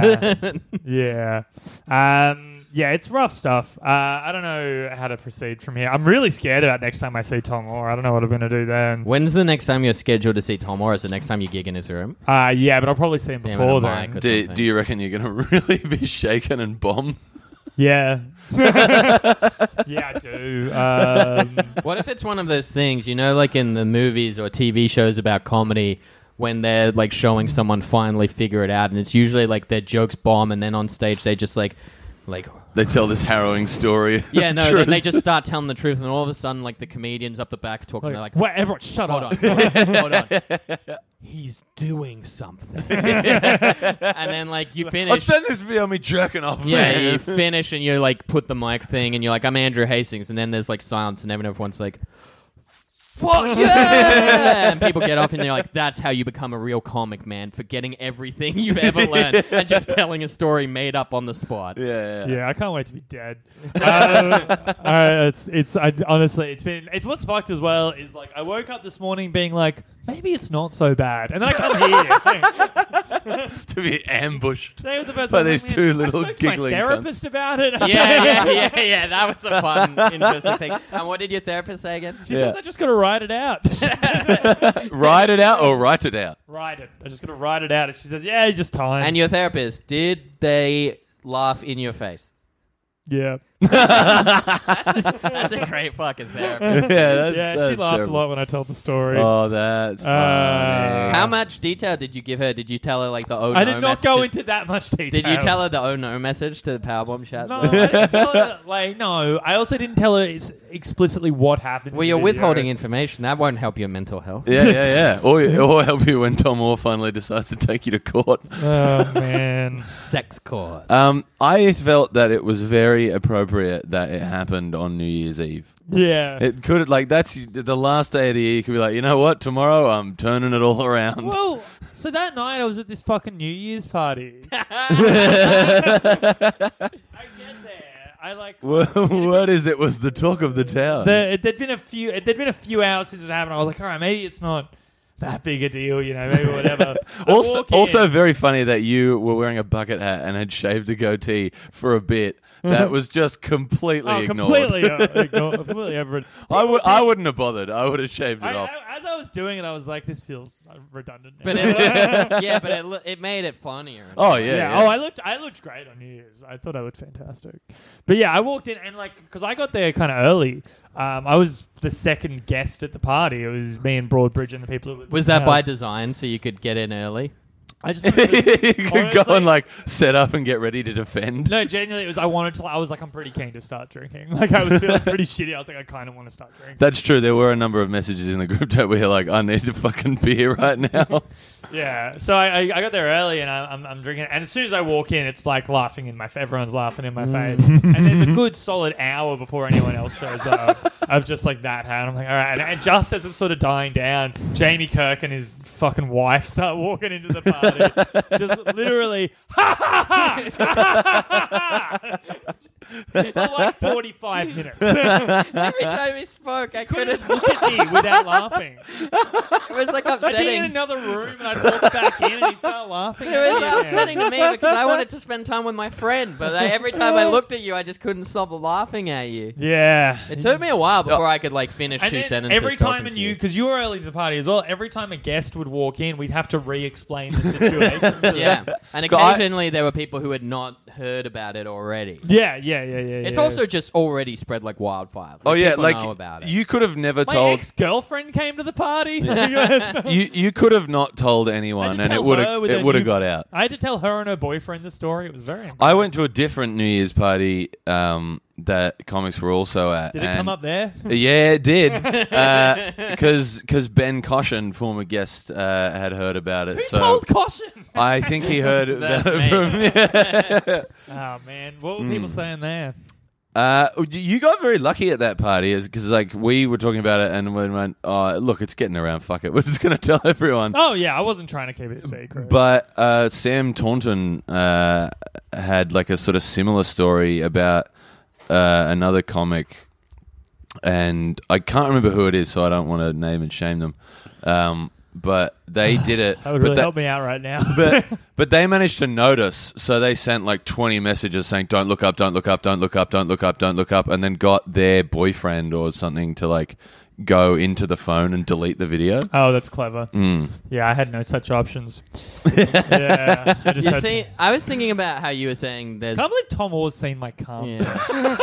Yeah. yeah. Um, yeah, it's rough stuff. Uh, I don't know how to proceed from here. I'm really scared about next time I see Tom Moore. I don't know what I'm going to do then. When's the next time you're scheduled to see Tom Morris? The next time you gig in his room? Uh, yeah, but I'll probably see him Damn it, before a then. mic or Do, something. do you reckon you're going to really be shaken and bomb? Yeah. yeah, I do. Um, What if it's one of those things, you know, like in the movies or T V shows about comedy, when they're like showing someone finally figure it out, and it's usually like their jokes bomb, and then on stage they just like, like, They tell this harrowing story. yeah, no, Truth. then they just start telling the truth, and all of a sudden, like the comedians up the back talking, like, they're like, wait, everyone, shut hold up. on, hold on, he's doing something, and then like you I'll finish. send this video of me jerking off. Yeah, man. you finish and you like put the mic thing and you're like, I'm Andrew Hastings, and then there's like silence and then everyone's like, fuck yeah! And people get off and they're like, that's how you become a real comic, man, forgetting everything you've ever learned and just telling a story made up on the spot. Yeah, yeah. Yeah, I can't wait to be dead. um, uh, it's it's I, honestly, it's been it's what's fucked as well is like I woke up this morning being like maybe it's not so bad, and then I come here. To be ambushed. Today was the first By time I these went, two I little spoke to my giggling therapist about it. Yeah, yeah, yeah, yeah. That was a fun, interesting thing. And what did your therapist say again? She Yeah. said I just got to write it out. Write it out or write it out. Write it. I just got to write it out. And she says, "Yeah, just time." And your therapist, did they laugh in your face? yeah, That's a great fucking therapist. yeah, that's, yeah. She that's laughed terrible. a lot when I told the story. Oh, that's funny. Uh, How much detail did you give her? Did you tell her like the oh I no did not go messages? into that much detail. Did you tell her the oh no message to the Powerbomb chat? No, I didn't tell her. Like, no. I also didn't tell her it's explicitly what happened. Well, in you're the video. withholding information. That won't help your mental health. Yeah, yeah, yeah. Or, or help you when Tom Moore finally decides to take you to court. Oh man. Sex court. Um, I felt that it was very appropriate inappropriate that it happened on New Year's Eve. Yeah. It could like that's the last day of the year. You could be like, you know what? Tomorrow I'm turning it all around. Well, so that night I was at this fucking New Year's party. I get there. I like. Well, what is it? Was the talk of the town? The, it, there'd been a few. It, there'd been a few hours since it happened. I was like, all right, maybe it's not that big a deal, you know, maybe whatever. also, also very funny that you were wearing a bucket hat and had shaved a goatee for a bit. That was just completely oh, ignored. completely uh, ignored. Completely over. I would. I wouldn't have bothered. I would have shaved it I, off. I, as I was doing it, I was like, "This feels uh, redundant." Now. But it, yeah, but it lo- it made it funnier. Oh yeah, yeah. yeah. Oh, I looked. I looked great on New Year's. I thought I looked fantastic. But yeah, I walked in and like because I got there kind of early. Um, I was the second guest at the party. It was me and Broadbridge and the people who lived Was in the that by house. design so you could get in early? I just wanted to, You could honestly- go and like set up and get ready to defend. No, genuinely, it was. I wanted to. I was like, I'm pretty keen to start drinking. Like, I was feeling pretty shitty. I was like, I kind of want to start drinking. That's true. There were a number of messages in the group chat where you're like, I need a fucking beer right now. Yeah. So I, I, I got there early and I, I'm, I'm drinking. And as soon as I walk in, it's like laughing in my. Everyone's laughing in my face. And there's a good solid hour before anyone else shows up of just like that. And I'm like, all right. And, and just as it's sort of dying down, Jamie Kirk and his fucking wife start walking into the party. Just literally, ha ha ha, ha ha ha. For like forty-five minutes. Every time he spoke, I Couldn't couldn't. look at me without laughing. It was like I'd be in upsetting. another room and I'd walk back in and he'd start laughing. It was at me. upsetting to me because I wanted to spend time with my friend, but I, every time I looked at you, I just couldn't stop laughing at you. Yeah. It took me a while before I could like finish And two then sentences. every time talking and to you, because you were early to the party as well, every time a guest would walk in, we'd have to re-explain the situation. to yeah, them. and God, I- occasionally there were people who had not heard about it already. Yeah, yeah, yeah, yeah. It's yeah. also just already spread like wildfire. Like, Oh yeah, people like know about it. you could have never my told. ex-girlfriend came to the party. You you could have not told anyone, I had to and it tell would her have with it her would have new- got out. I had to tell her and her boyfriend the story. It was very embarrassing. I went to a different New Year's party um, that comics were also at. Did it and come up there? Yeah, it did. Because Ben Caution, former guest, uh, had heard about it. Who so told Caution? I think he heard about That's it me. from yeah. Oh, man. What were people saying there? Uh, you got very lucky at that party, because like we were talking about it, and we went, "Oh, look, it's getting around. Fuck it, we're just gonna tell everyone." Oh, yeah. I wasn't trying to keep it a secret. But uh, Sam Taunton uh, had like a sort of similar story about uh, another comic, and I can't remember who it is, so I don't want to name and shame them. Um, but they did it. that would but really they- help me out right now. but but they managed to notice, so they sent like twenty messages saying, "Don't look up, don't look up, don't look up, don't look up, don't look up," and then got their boyfriend or something to like go into the phone and delete the video. Oh, that's clever. Mm. Yeah, I had no such options. yeah, I just You had see, to- I was thinking about how you were saying there's. can't believe Tom Orr's seen my cum. Yeah.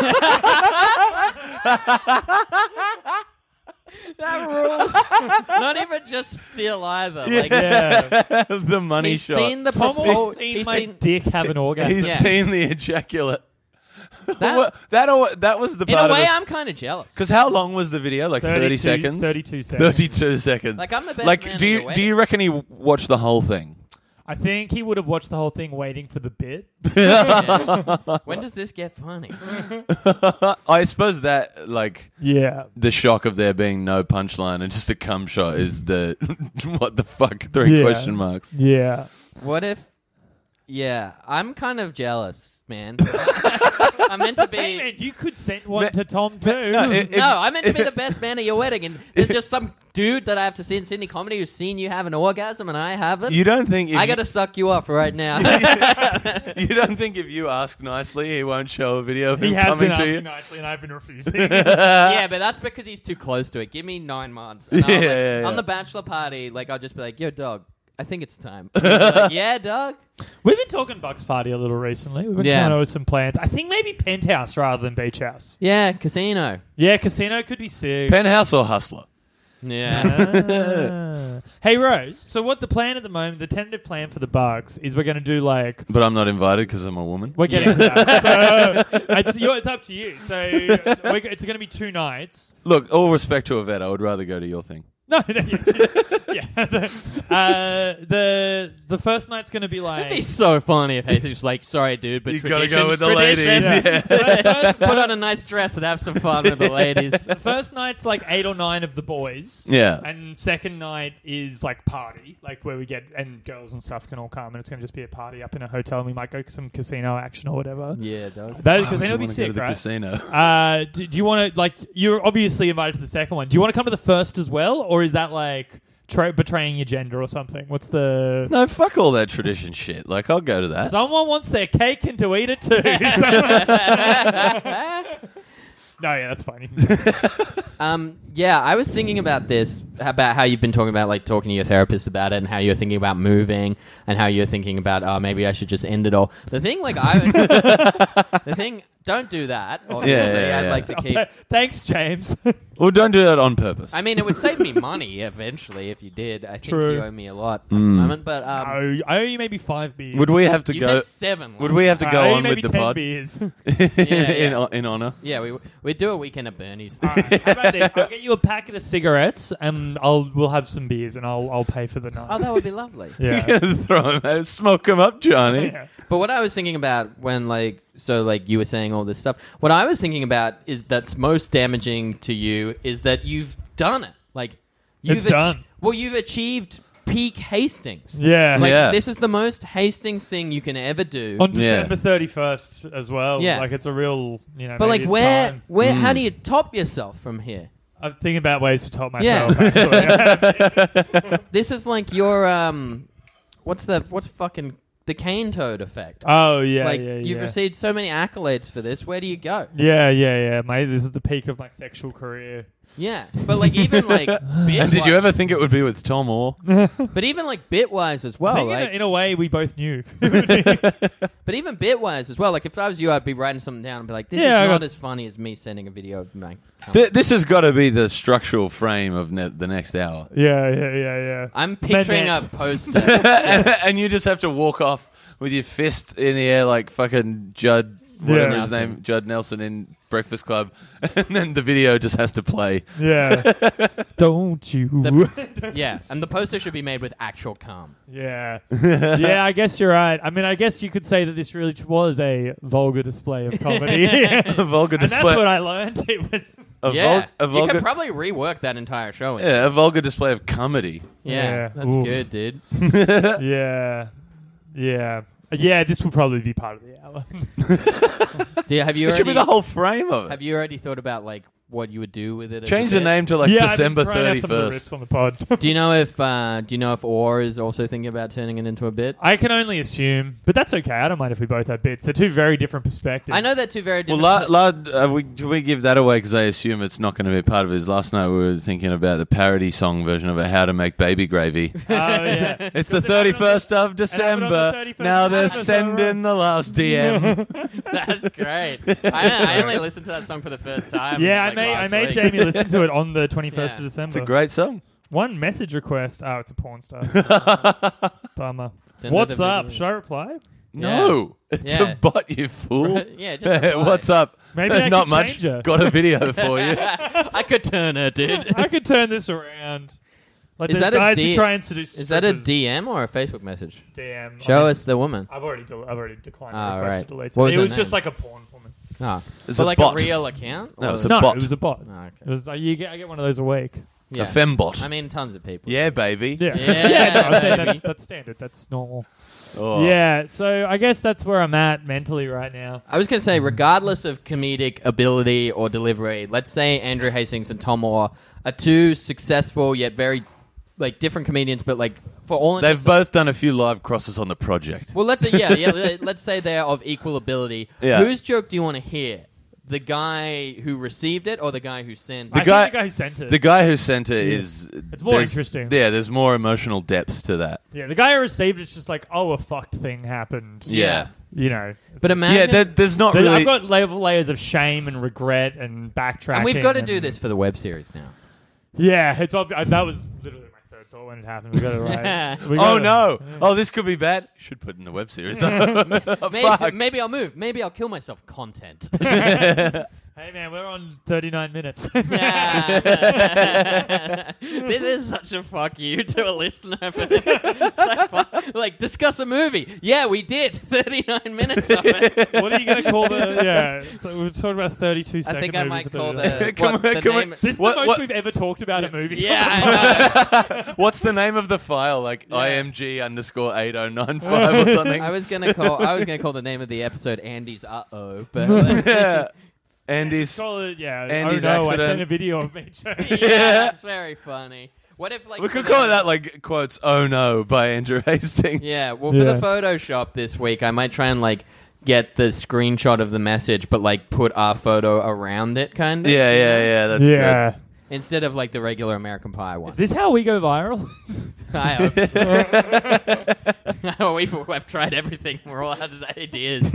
That rules. Not even just steal either. Like, Yeah. The money he's shot. seen the Tom propo- Orr's seen he's my seen- dick have an orgasm. He's Yeah. seen the ejaculate. That- What- that al- that was the In part a way, of I'm kind of jealous. because how long was the video? Like thirty seconds. thirty-two seconds. Thirty-two seconds. Like, I'm the best Like, man do at you your do wedding. you reckon he w- watched the whole thing? I think he would have watched the whole thing waiting for the bit. Yeah. When does this get funny? I suppose that like Yeah. the shock of there being no punchline and just a cum shot is the what the fuck three Yeah. question marks. Yeah. What if? Yeah, I'm kind of jealous, man. I'm meant to be. Hey, man, you could send one Ma- to Tom too. No, it- no, I'm meant to be the best man at your wedding, and there's just some dude that I have to see in Sydney comedy who's seen you have an orgasm and I haven't. You don't think if I you- got to suck you off right now. you don't think if you ask nicely, he won't show a video of him he has coming been to asking you? nicely, and I've been refusing. Yeah, but that's because he's too close to it. Give me nine months. And I'll, Yeah, like, yeah, yeah. On the bachelor party, like I'll just be like, "Yo, dog, I think it's time." And he'll be like, yeah, dog. We've been talking Bucks Party a little recently. We've been Yeah. trying to with some plans. I think maybe Penthouse rather than Beach House. Yeah, casino. Yeah, Casino could be sick. Penthouse or Hustler? Yeah. Ah. Hey Rose, so what the plan at the moment, the tentative plan for the Bucks is we're going to do like But I'm not invited because I'm a woman. we're getting to that. So it's, you- it's up to you. So we're, it's going to be two nights. Look, all respect to Yvette, I would rather go to your thing. No, no, yeah. yeah. uh, the the first night's going to be like... It'd be so funny if Jesus was like, sorry, dude, but You gotta tradition's go with the ladies. tradition. Yeah. First Put on a nice dress and have some fun with the ladies. The first night's like eight or nine of the boys. Yeah. And second night is like party, like where we get, and girls and stuff can all come, and it's going to just be a party up in a hotel, and we might go to some casino action or whatever. Yeah, dog. That Why would casino you would be wanna go sick, to the right? casino? Uh, do, do you want to, like, you're obviously invited to the second one. Do you want to come to the first as well, or is that like tra- betraying your gender or something? What's the... No, fuck all that tradition shit. Like, I'll go to that. Someone wants their cake and to eat it too. No, yeah, that's fine. Um, yeah, I was thinking about this, about how you've been talking about, like, talking to your therapist about it, and how you're thinking about moving, and how you're thinking about, oh, maybe I should just end it all. The thing, like, I... the thing... Don't do that, obviously. Yeah, yeah, I'd yeah. like to keep... Thanks, James. Well, don't do that on purpose. I mean, it would save me money, eventually, if you did. I think True. you owe me a lot at the moment, but... Um, No, I owe you maybe five beers. would we have to you go? said seven. Would once. we have to I go owe you on maybe with the ten pod beers. in, yeah. in honor? Yeah, we we do a weekend at Bernie's. All right, how about this? I'll get you a packet of cigarettes, and I'll we'll have some beers, and I'll I'll pay for the night. Oh, that would be lovely. yeah. Throw them, smoke them up, Johnny. Yeah. But what I was thinking about when, like, so, like, you were saying all this stuff, what I was thinking about is that's most damaging to you is that you've done it. Like, you've It's done. Well, you've achieved peak Hastings. Yeah. Like, Yeah. this is the most Hastings thing you can ever do. On Yeah. December thirty-first as well. Yeah. Like, it's a real, you know, but, maybe like, it's where, time. where, how Mm. do you top yourself from here? I'm thinking about ways to top Yeah. myself. actually. This is like your, um, what's the, what's fucking the cane toad effect? oh, yeah, like, yeah, you've yeah. received so many accolades for this. Where do you go? Yeah, yeah, yeah, mate. This is the peak of my sexual career. Yeah, but like even like bit And did you ever think it would be with Tom Orr? But even like bitwise as I well. think in, Like, a, in a way, we both knew. but even bitwise as well. Like if I was you, I'd be writing something down and be like, "This Yeah, I is not got- as funny as me sending a video of my." Th- this has got to be the structural frame of ne- the next hour. yeah, yeah, yeah, yeah. I'm picturing a Manette. poster. and, and you just have to walk off with your fist in the air like fucking Judd, whatever Yeah. his name, Judd Nelson in Breakfast Club, and then the video just has to play. Yeah. Don't you? The- yeah, and the poster should be made with actual calm. yeah. Yeah, I guess you're right. I mean, I guess you could say that this really was a vulgar display of comedy. A vulgar And that's display. what I learned. It was. a, yeah, vul- a you vulgar, could probably rework that entire show. In. yeah, a vulgar display of comedy. yeah, Yeah. that's Oof. good, dude. Yeah. Yeah. Yeah, this will probably be part of the hour. Do you, have you It should already be the whole frame of it. have you already thought about like what you would do with it? as Change a the bit? name to like yeah, December I've been trying out thirty some of the first. riffs on the pod. Do you know if uh, do you know if Orr is also thinking about turning it into a bit? I can only assume, but that's okay. I don't mind if we both have bits. They're two very different perspectives. I know they're two very Well, different. la, la, uh, we, do we give that away because I assume it's not going to be part of his. Last night we were thinking about the parody song version of it, How to Make Baby Gravy. Oh yeah. It's the Does it have it on thirty-first of have it on the December. thirty-first Now of they're December, sending the last D M. That's great. I, I only listened to that song for the first time. Yeah, like, I made I last made week. Jamie listen to it on the twenty-first Yeah. of December. It's a great song. One message request. Oh, it's a porn star. Bummer. Send her What's the up? video. Should I reply? No, it's Yeah. a bot, you fool. Yeah, just reply. What's up? Maybe I Not could much. change her. Got a video for you. I could turn her, dude. I could turn this around. Like Is there's that a guys D- who try and seduce. Is that a strippers. D M or a Facebook message? D M? Show I us the woman. I've already del- I've already declined the Ah, request right. to delete What it. was It her was just name? like a porn woman. Oh, It's but a like bot. a real account? No, Or- it's a no, bot. it was a bot. Oh, okay. It was like you get I get one of those a week. Yeah. A fembot. I mean, tons of people. Yeah, baby. Yeah, Yeah, no, I'm saying baby. that's, that's standard. That's normal. Oh. Yeah, so I guess that's where I'm at mentally right now. I was going to say, regardless of comedic ability or delivery, let's say Andrew Hastings and Tom Orr are two successful yet very like different comedians, but like for all They've intents- both done a few live crosses on the project. Well, let's say yeah, yeah. let- Let's say they're of equal ability. Yeah. Whose joke do you want to hear? The guy who received it or the guy who sent The it? I guy- think the guy who sent it. The guy who sent it Yeah. is... It's more there's- interesting. Yeah, there's more emotional depth to that. yeah, the guy who received it's just like, oh, a fucked thing happened. Yeah. You know. it's But just- imagine, Yeah, there, there's not There- really... I've got level layers of shame and regret and backtracking. and we've got to and- do this for the web series now. Yeah, it's obvi- that was literally my third thought when it happened. We got it right. We Oh got it. no! Oh, this could be bad. Should put it in the web series. Oh, Maybe, fuck. maybe I'll move. Maybe I'll kill myself. Content. Hey man, we're on thirty-nine minutes. Yeah. This is such a fuck you to a listener. But it's so fun. Like, discuss a movie. Yeah, we did. thirty-nine minutes of it. What are you going to call the... Yeah, so we've talked about thirty-two I second think I movie might for call thirty-nine. the... Come what, on, the come on. name... This is What- the most what- we've ever talked about a movie. Yeah, I know. What's the name of the file? Like I M G underscore eight oh nine five or something. I was gonna call. I was gonna call the name of the episode "Andy's Uh Oh," but yeah. Andy's. Call it, yeah. Andy's oh no, accident. I sent a video of me. showing- yeah, it's very funny. What if like We could for call the- it that, like quotes. Oh no, by Andrew Hastings. Yeah, well, for Yeah. the Photoshop this week, I might try and like get the screenshot of the message, but like put our photo around it, kind of. Yeah, yeah, yeah. That's yeah. Instead of like the regular American Pie one. Is this how we go viral? I hope so. we've, we've tried everything. We're all out of ideas.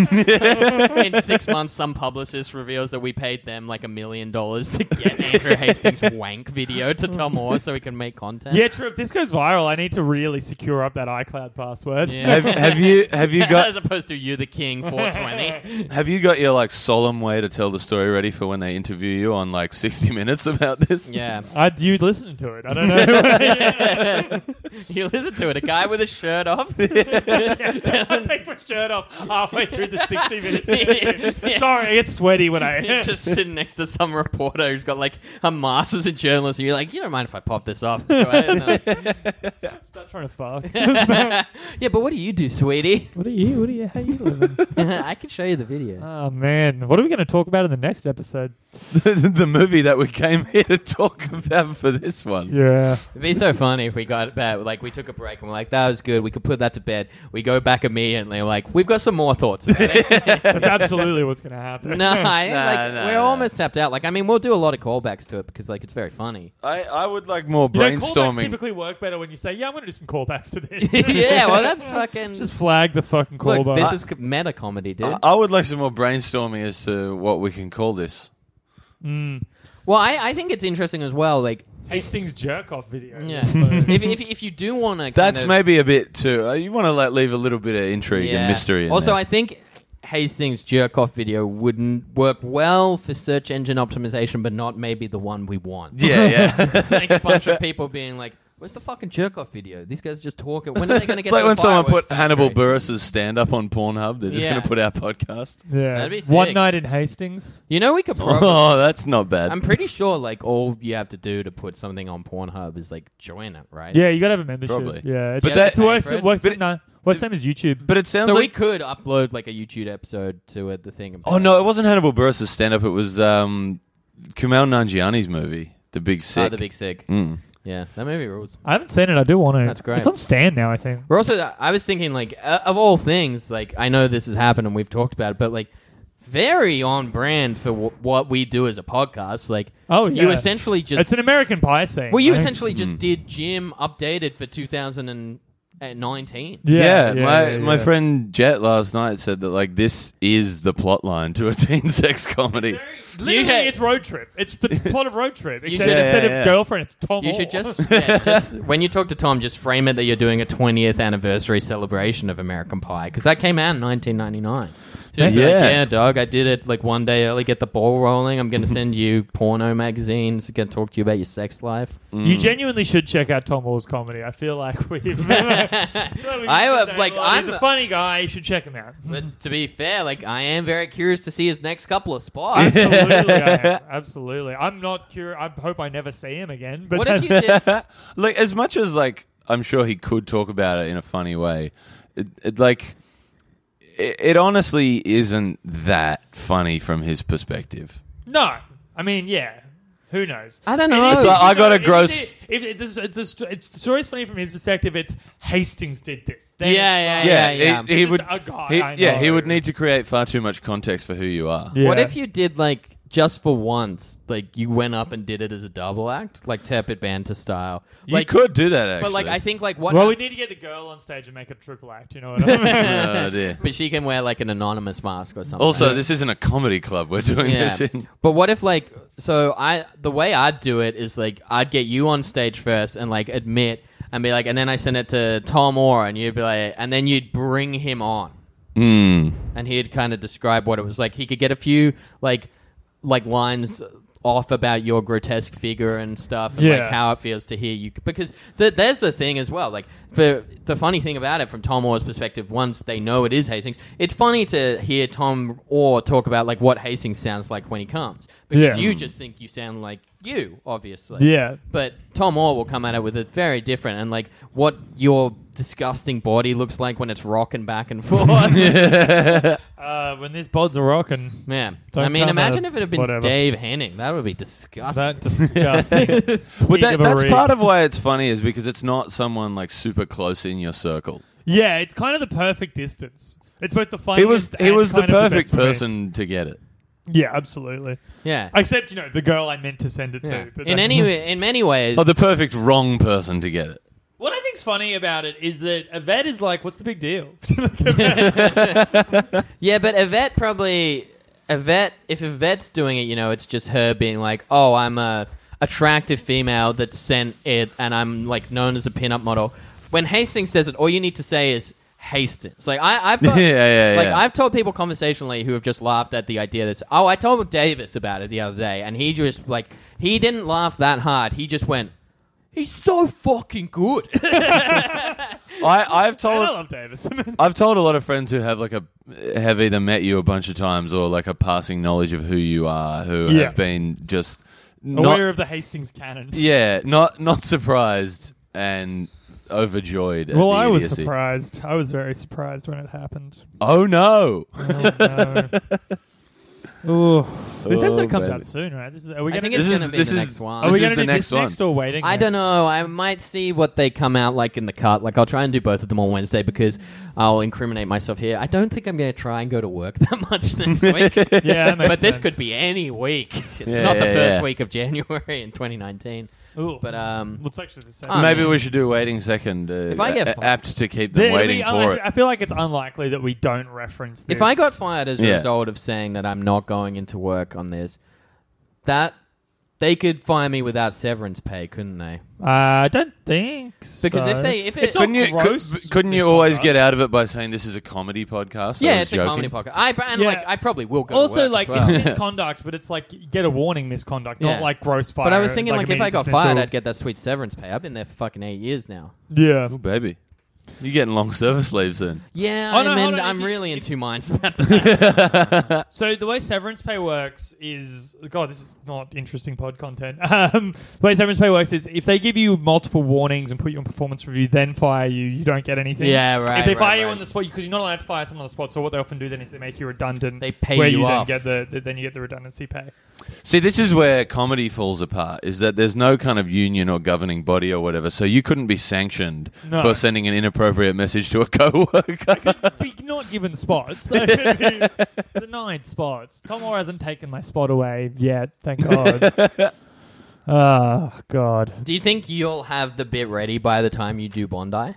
In six months, some publicist reveals that we paid them like a million dollars to get Andrew Hastings' wank video to Tom Moore so we can make content. Yeah, true. If this goes viral, I need to really secure up that iCloud password. Yeah. Have, have you have you As got opposed to you, the king, four twenty. have you got your like solemn way to tell the story ready for when they interview you on like sixty minutes about this? Yeah. I, you listen to it. I don't know. You listen to it. A guy with a shirt off. I take my shirt off halfway through the sixty minutes. Yeah. Sorry, it's sweaty when I... You're just sitting next to some reporter who's got like a master's in journalism. And you're like, you don't mind if I pop this off? Go ahead. Start trying to fuck. Yeah, but what do you do, sweetie? What are you? What are you? How you living? I can show you the video. Oh man, what are we going to talk about in the next episode? the, the movie that we came here to talk about for this one. Yeah. It'd be so funny if we got back, like we took a break and we're like, that was good. We could put that to bed. We go back immediately, like, we've got some more thoughts about it. That's absolutely what's going to happen. No, I, Nah, like, nah, we're nah. almost tapped out. Like, I mean, we'll do a lot of callbacks to it because, like, it's very funny. I, I would like more You know, callbacks brainstorming. typically work better when you say, yeah, I'm going to do some callbacks to this. Yeah, well, that's fucking. Just flag the fucking Look, callback. this is co- meta comedy, dude. I, I would like some more brainstorming as to what we can call this. Mm. well, I, I think it's interesting as well. Like, Hastings jerk off video. yeah, So- if, if if you do want to, That's kind of, maybe a bit too. Uh, you want to like leave a little bit of intrigue yeah. and mystery. In Also, there. I think Hastings jerk off video wouldn't work well for search engine optimization, but not maybe the one we want. yeah, yeah. Like a bunch of people being like, "Where's the fucking jerk off video? These guys just talking. When are they going to get?" It's like to the when someone fireworks put Hannibal factory?" Buress's stand up on Pornhub. They're just Yeah. going to put our podcast. yeah. That'd be sick. One night in Hastings. You know, we could probably. Oh, that's not bad. I'm pretty sure, like, all you have to do to put something on Pornhub is like join it, right? Yeah, you got to have a membership. Probably. Yeah. It's, But it's that- worse, Pay for it? worse, But it- no, worse same as YouTube. but it sounds So we like. could upload like a YouTube episode to it, the thing. Oh no, it wasn't Hannibal Buress's stand up. It was um, Kumail Nanjiani's movie, The Big Sick. Oh, the Big Sick. Mm. Yeah, that movie rules. I haven't seen it. I do want to. That's great. It's on Stan now, I think. We're also. I was thinking, like, uh, of all things, like, I know this has happened and we've talked about it, but like, very on brand for w- what we do as a podcast. Like, Oh, yeah. you essentially just. It's an American Pie scene. well, you right? essentially just did Jim updated for two thousand nineteen. Yeah, Yeah, my yeah, my yeah. friend Jet last night said that like this is the plot line to a teen sex comedy. Literally, You should- it's Road Trip. It's the plot of Road Trip. Except should- instead Yeah, of yeah. girlfriend, it's Tom. You Moore. should just, yeah, just when you talk to Tom, just frame it that you're doing a twentieth anniversary celebration of American Pie because that came out in nineteen ninety-nine. Just be like, Yeah. yeah, dog, I did it like one day early. Get the ball rolling. I'm going to send you porno magazines. Going to talk to you about your sex life. You genuinely should check out Tom Moore's comedy. I feel like we've. I, uh, like, He's I'm- a funny guy. You should check him out. But to be fair, like I am very curious to see his next couple of spots. Absolutely, I am. Absolutely. I'm not curious. I hope I never see him again. But What if you did? Like as much as like I'm sure he could talk about it in a funny way, it, it like it, it honestly isn't that funny from his perspective. No, I mean, yeah. Who knows? I don't And know. if- So if I you got know- a if gross- If, if, if it's, it's, a, st- it's the story's funny from his perspective. It's Hastings did this. Then Yeah, it's yeah, funny. yeah. he, he Just would. a guy, he- I yeah, he know. would need to create far too much context for who you are. Yeah. What if you did like just for once, like you went up and did it as a double act, like Tepid Banter style? You Like, could do that actually. but like I think like what? Well, we need to get the girl on stage and make a triple act. You know what I mean? Oh, dear. but she can wear like an anonymous mask or something. Also, this isn't a comedy club. We're doing Yeah. this in. But what if like so I the way I'd do it is like I'd get you on stage first and like admit and be like and then I send it to Tom Moore and you'd be like and then you'd bring him on Mm. and he'd kind of describe what it was like. He could get a few like like lines off about your grotesque figure and stuff, and Yeah. like how it feels to hear you. Because th- there's the thing as well. Like for the funny thing about it, from Tom Orr's perspective, once they know it is Hastings, it's funny to hear Tom Orr talk about like what Hastings sounds like when he comes, because Yeah. you just think you sound like you, obviously. Yeah. But Tom Orr will come at it with it very different, and like what your disgusting body looks like when it's rocking back and forth. Uh, when these pods are rocking, Man, Don't I mean, come imagine out, if it had been whatever. Dave Henning. That would be disgusting. that disgusting. But Pig that, of a that's rig. part of why it's funny is because it's not someone like super close in your circle. Yeah, it's kind of the perfect distance. It's both the funniest. He was he and was the kind of perfect best for me. person to get it. Yeah, absolutely. yeah. Except you know the girl I meant to send it Yeah. to. But In that's- any in many ways. Oh, the perfect wrong person to get it. What I think's funny about it is that Yvette is like, what's the big deal? Yeah, but Yvette probably Yvette. If Yvette's doing it, you know, it's just her being like, "Oh, I'm a attractive female that sent it, and I'm like known as a pinup model." When Hastings says it, all you need to say is Hastings. Like I, I've got, Yeah, yeah, like yeah. I've told people conversationally who have just laughed at the idea that's. Oh, I told Davis about it the other day, and he just like he didn't laugh that hard. He just went, "He's so fucking good." I, I've I told love Davis. I've told a lot of friends who have like a have either met you a bunch of times or like a passing knowledge of who you are, who Yeah. have been just not Aware of the Hastings canon. yeah, not not surprised and overjoyed. At Well, the I was idiocy. surprised. I was very surprised when it happened. Oh no! Oh, no. Ooh. This Oh, episode comes baby. out soon, right? This is. Are we I gonna? think do- it's This is- going to be this the is- next one. Are we this going is to the do next this one. next or waiting? I don't next? know. I might see what they come out like in the cut. Like I'll try and do both of them on Wednesday because I'll incriminate myself here. I don't think I'm going to try and go to work that much next week. Yeah, that makes But this sense. could be any week. It's Yeah, not the yeah, first yeah. week of January in twenty nineteen. Ooh. But um, Looks actually the same. I Maybe mean- we should do waiting second. Uh, If I get a- fi- apt to keep them There- waiting we- for I, it. I feel like it's unlikely that we don't reference this. if I got fired as a Yeah. result of saying that I'm not going into work on this, that they could fire me without severance pay, couldn't they? Uh, I don't think so. Because if they, if it, It's not Couldn't you, gross could, couldn't you always misconduct. get out of it by saying this is a comedy podcast? I yeah, was it's a joking. comedy podcast. I and Yeah. like I probably will go. Also, to work like as well. it's misconduct, but it's like you get a warning misconduct, Yeah. not like gross fire. But I was thinking, like, if I immediate got dismissal. fired, I'd get that sweet severance pay. I've been there for fucking eight years now. Yeah. Oh, baby. You're getting long service leave soon. Yeah, Oh, I'm, no, in, hold on, I'm if you- really in if- two minds about that. So the way severance pay works is, God, this is not interesting pod content. Um, the way severance pay works is if they give you multiple warnings and put you on performance review, then fire you, you don't get anything. Yeah, right, If they right, fire you right. on the spot, because you're not allowed to fire someone on the spot. So what they often do then is they make you redundant. They pay where you you off. then get the, the then you get the redundancy pay. See, this is where comedy falls apart, is that there's no kind of union or governing body or whatever, so you couldn't be sanctioned No. for sending an inappropriate message to a coworker. Be not given spots. I could be denied spots. Tom Orr hasn't taken my spot away yet. Thank God. Oh God. Do you think you'll have the bit ready by the time you do Bondi?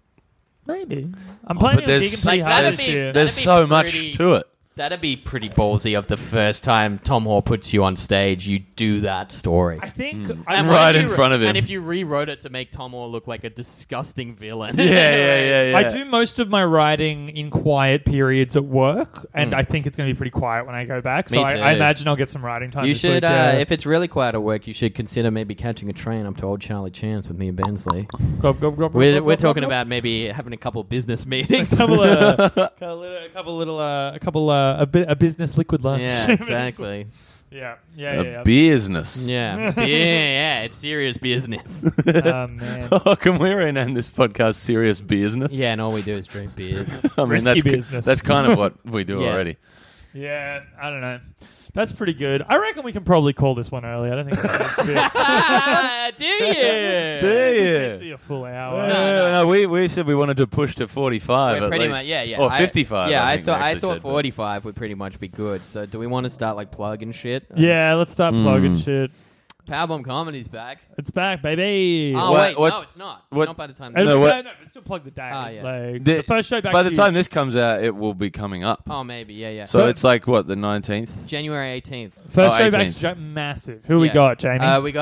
Maybe. I'm Oh, planning but on there's, digging pretty Like, hard that'd this be- year. there's that'd be so much pretty- to it. That'd be pretty ballsy of the first time Tom Orr puts you on stage, you do that story. I think Mm. I And might- what Right if in you- front of him. And if you rewrote it to make Tom Orr look like a disgusting villain. Yeah, yeah, yeah, yeah. I do most of my writing in quiet periods at work, and Mm. I think it's going to be pretty quiet when I go back. So Me I, too. I imagine I'll get some writing time. You this should, week, uh, yeah. if it's really quiet at work, you should consider maybe catching a train up to Old Charlie Chan's with me and Bensley. Go, go, go, go, We're, go, we're go, talking go. about maybe having a couple business a meetings. couple of, a little, a couple little, uh, a couple, uh, a, bit, a business liquid lunch. Yeah, exactly. yeah, yeah, A yeah. business. Yeah. yeah, yeah, it's serious business. yeah. Oh man, Oh, can we rename this podcast Serious Business? Yeah, and all we do is drink beers. I mean, Risky that's, ki- business. that's kind of what we do Yeah. already. yeah. I don't know. That's pretty good. I reckon we can probably call this one early. I don't think it's a bit. Ah, do you? Do It you? needs to be a full hour. No, no, no. no, we, we said we wanted to push to forty-five. We're at pretty least. much, yeah, yeah. Or I- fifty-five. Yeah, I, I, think we thought I actually thought said, but- forty-five would pretty much be good. So, do we want to start like plugging shit? Yeah, let's start Mm. plugging shit. Powerbomb Comedy's back. It's back, baby. Oh What- wait, what- no, it's not. what- Not by the time. Uh, No, no, what- no, but still plug the day. Ah, yeah. Like, The- the first show back. By the time this comes out, it will be coming up. Oh, maybe, yeah, yeah. So So- it's like, what, the nineteenth? January eighteenth. first Oh, show eighteenth. back's ja- massive. Who we Yeah. got, Jamie? Uh, we got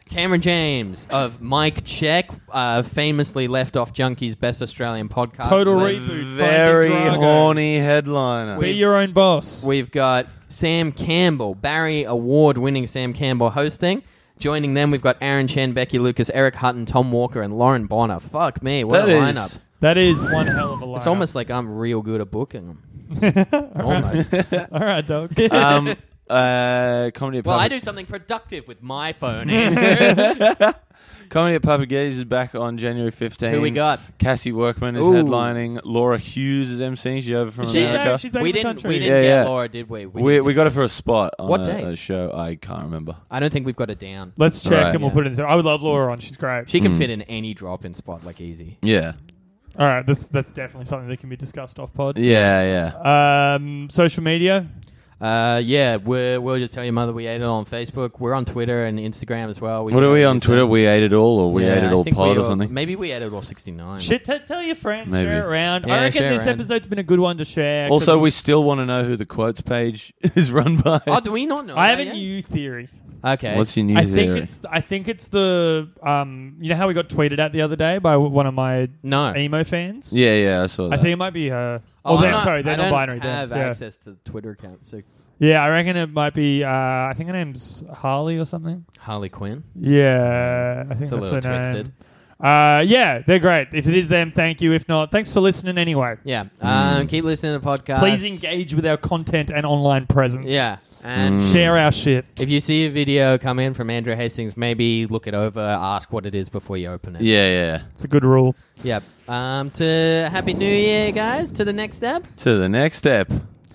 Cameron James of Mike Check, uh, famously left off Junkie's Best Australian Podcast Total list. reboot. Very Finding Drago. horny headliner. Be your own boss. We've got Sam Campbell, Barry Award-winning Sam Campbell hosting. Joining them, we've got Aaron Chen, Becky Lucas, Eric Hutton, Tom Walker, and Lauren Bonner. Fuck me, what That a is- lineup. That is one hell of a lineup. It's almost like I'm real good at booking them. Almost. All right, dog. um, uh, comedy at Well, I Papa- do something productive with my phone, Andrew. Comedy at Papa Getty's is back on January fifteenth. Who we got? Cassie Workman is Ooh. headlining. Laura Hughes is emceeing. She's over from Is she America. back? She's back we in the didn't, country. we didn't Yeah, get yeah. Laura, did we? we didn't. we got her for a spot on What a, day? a show. I can't remember. I don't think we've got it down. Let's check Right. and we'll Yeah. put it in. I would love Laura on. She's great. She can Mm. fit in any drop-in spot like easy. Yeah. All right, that's that's definitely something that can be discussed off pod. Yeah, yeah. Um, social media. Uh, yeah, we're, we'll just tell your mother we ate it on Facebook. We're on Twitter and Instagram as well. We What are we on just, Twitter? uh, We ate it all, or we yeah, ate it I all think pod we or all- something? Maybe we ate it all sixty-nine. Shit, t- tell your friends, Maybe. share it around. Yeah, I reckon share it this around. episode's been a good one to share. 'cause Also, we it's- still want to know who the quotes page is run by. Oh, do we not know I that have a yet? new theory. Okay. What's your new I theory? think it's I think it's the um you know how we got tweeted at the other day by w- one of my No. emo fans. Yeah, yeah, I saw that. I think it might be her. Oh, Oh, I'm they're, not- sorry, they're I don't non-binary. have they're- yeah. access to the Twitter account, so yeah, I reckon it might be. Uh, I think her name's Harley or something. Harley Quinn. Yeah, I think It's a that's little her twisted. name. Uh, yeah, they're great. If it is them, thank you. If not, thanks for listening anyway. Yeah. Um, keep listening to the podcast. Please engage with our content and online presence. Yeah. And Mm. Share our shit. if you see a video come in from Andrew Hastings, maybe look it over, ask what it is before you open it. Yeah, yeah. It's a good rule. Yep. Um, to Happy New Year, guys. To the next step. To the next step.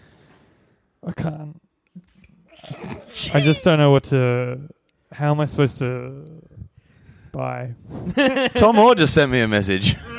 I can't. I just don't know what to. How am I supposed to buy? Tom Moore just sent me a message.